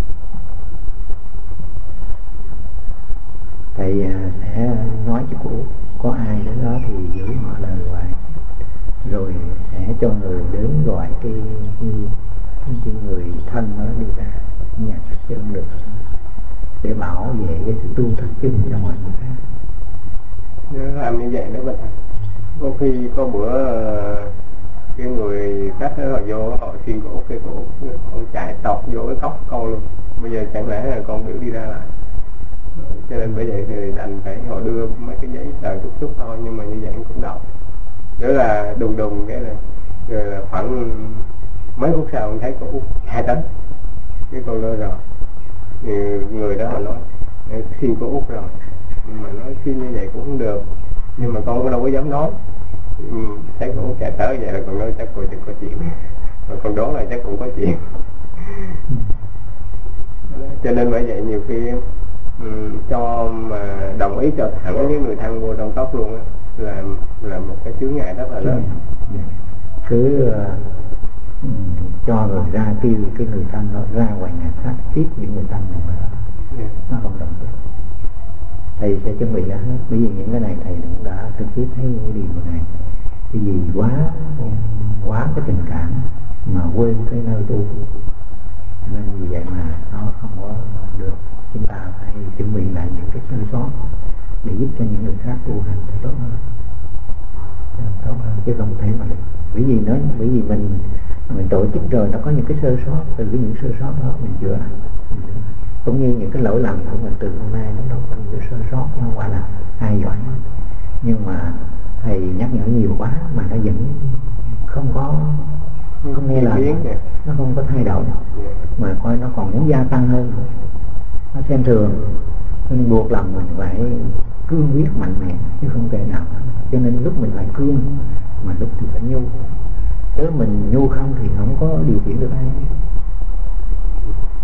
Thầy sẽ nói cho cụ có ai đến đó thì giữ họ lời hoài, rồi sẽ cho người đến gọi cái cái, cái người thân đó đi ra nhà khách chân được để bảo vệ cái sự tu thật chung cho mọi người khác. Nếu làm như vậy đó bệnh có khi có bữa cái người khách đó họ vô họ xin cổ cái cổ họ chạy tọt vô cái cốc con luôn. Bây giờ chẳng lẽ là con biểu đi ra lại, cho nên bởi vậy thì đành phải họ đưa mấy cái giấy tờ chút chút thôi, nhưng mà như vậy cũng đau. Nữa là đùng đùng cái là rồi là khoảng mấy phút sau mình thấy cổ hai tấn cái con lơ rồi, thì người đó họ nói xin cô út rồi, mà nói xin như vậy cũng không được, nhưng mà con đâu có dám nói. Ừ, thấy cô chạy tới vậy là còn nói chắc cô chắc có chuyện, mà con đoán là chắc cũng có chuyện. Cho nên bởi vậy nhiều khi um, cho mà đồng ý cho thẳng với người thân vô trong tóc luôn á là là một cái chướng ngại rất là lớn. Cứ uh, cho người ra kêu cái người thân đó ra ngoài nhà khách tiếp những người thân này vào đó. Yeah. Nó không đồng ý. Thầy sẽ chuẩn bị hết, bởi vì những cái này thầy cũng đã trực tiếp thấy những cái điều này. Cái gì quá quá cái tình cảm mà quên cái nơi tu, nên vì vậy mà nó không có được. Chúng ta phải chuẩn bị lại những cái sơ sót để giúp cho những người khác tu hành sẽ tốt hơn, tốt hơn chứ không thể mà được. Bởi vì nó bởi vì mình mình tổ chức rồi nó có những cái sơ sót, từ cái những sơ sót đó mình chữa lại, cũng như những cái lỗi lầm của mình từ hôm nay nó đâu có những cái sơ sót, nó gọi là ai giỏi lắm. Nhưng mà thầy nhắc nhở nhiều quá mà nó vẫn không có không nghe lời, nó không có thay đổi, mà coi nó còn muốn gia tăng hơn, nó xem thường, nên buộc lòng mình phải cương quyết mạnh mẽ chứ không thể nào. Cho nên lúc mình phải cương mà lúc thì phải nhu, nếu mình nhu không thì không có điều khiển được ai.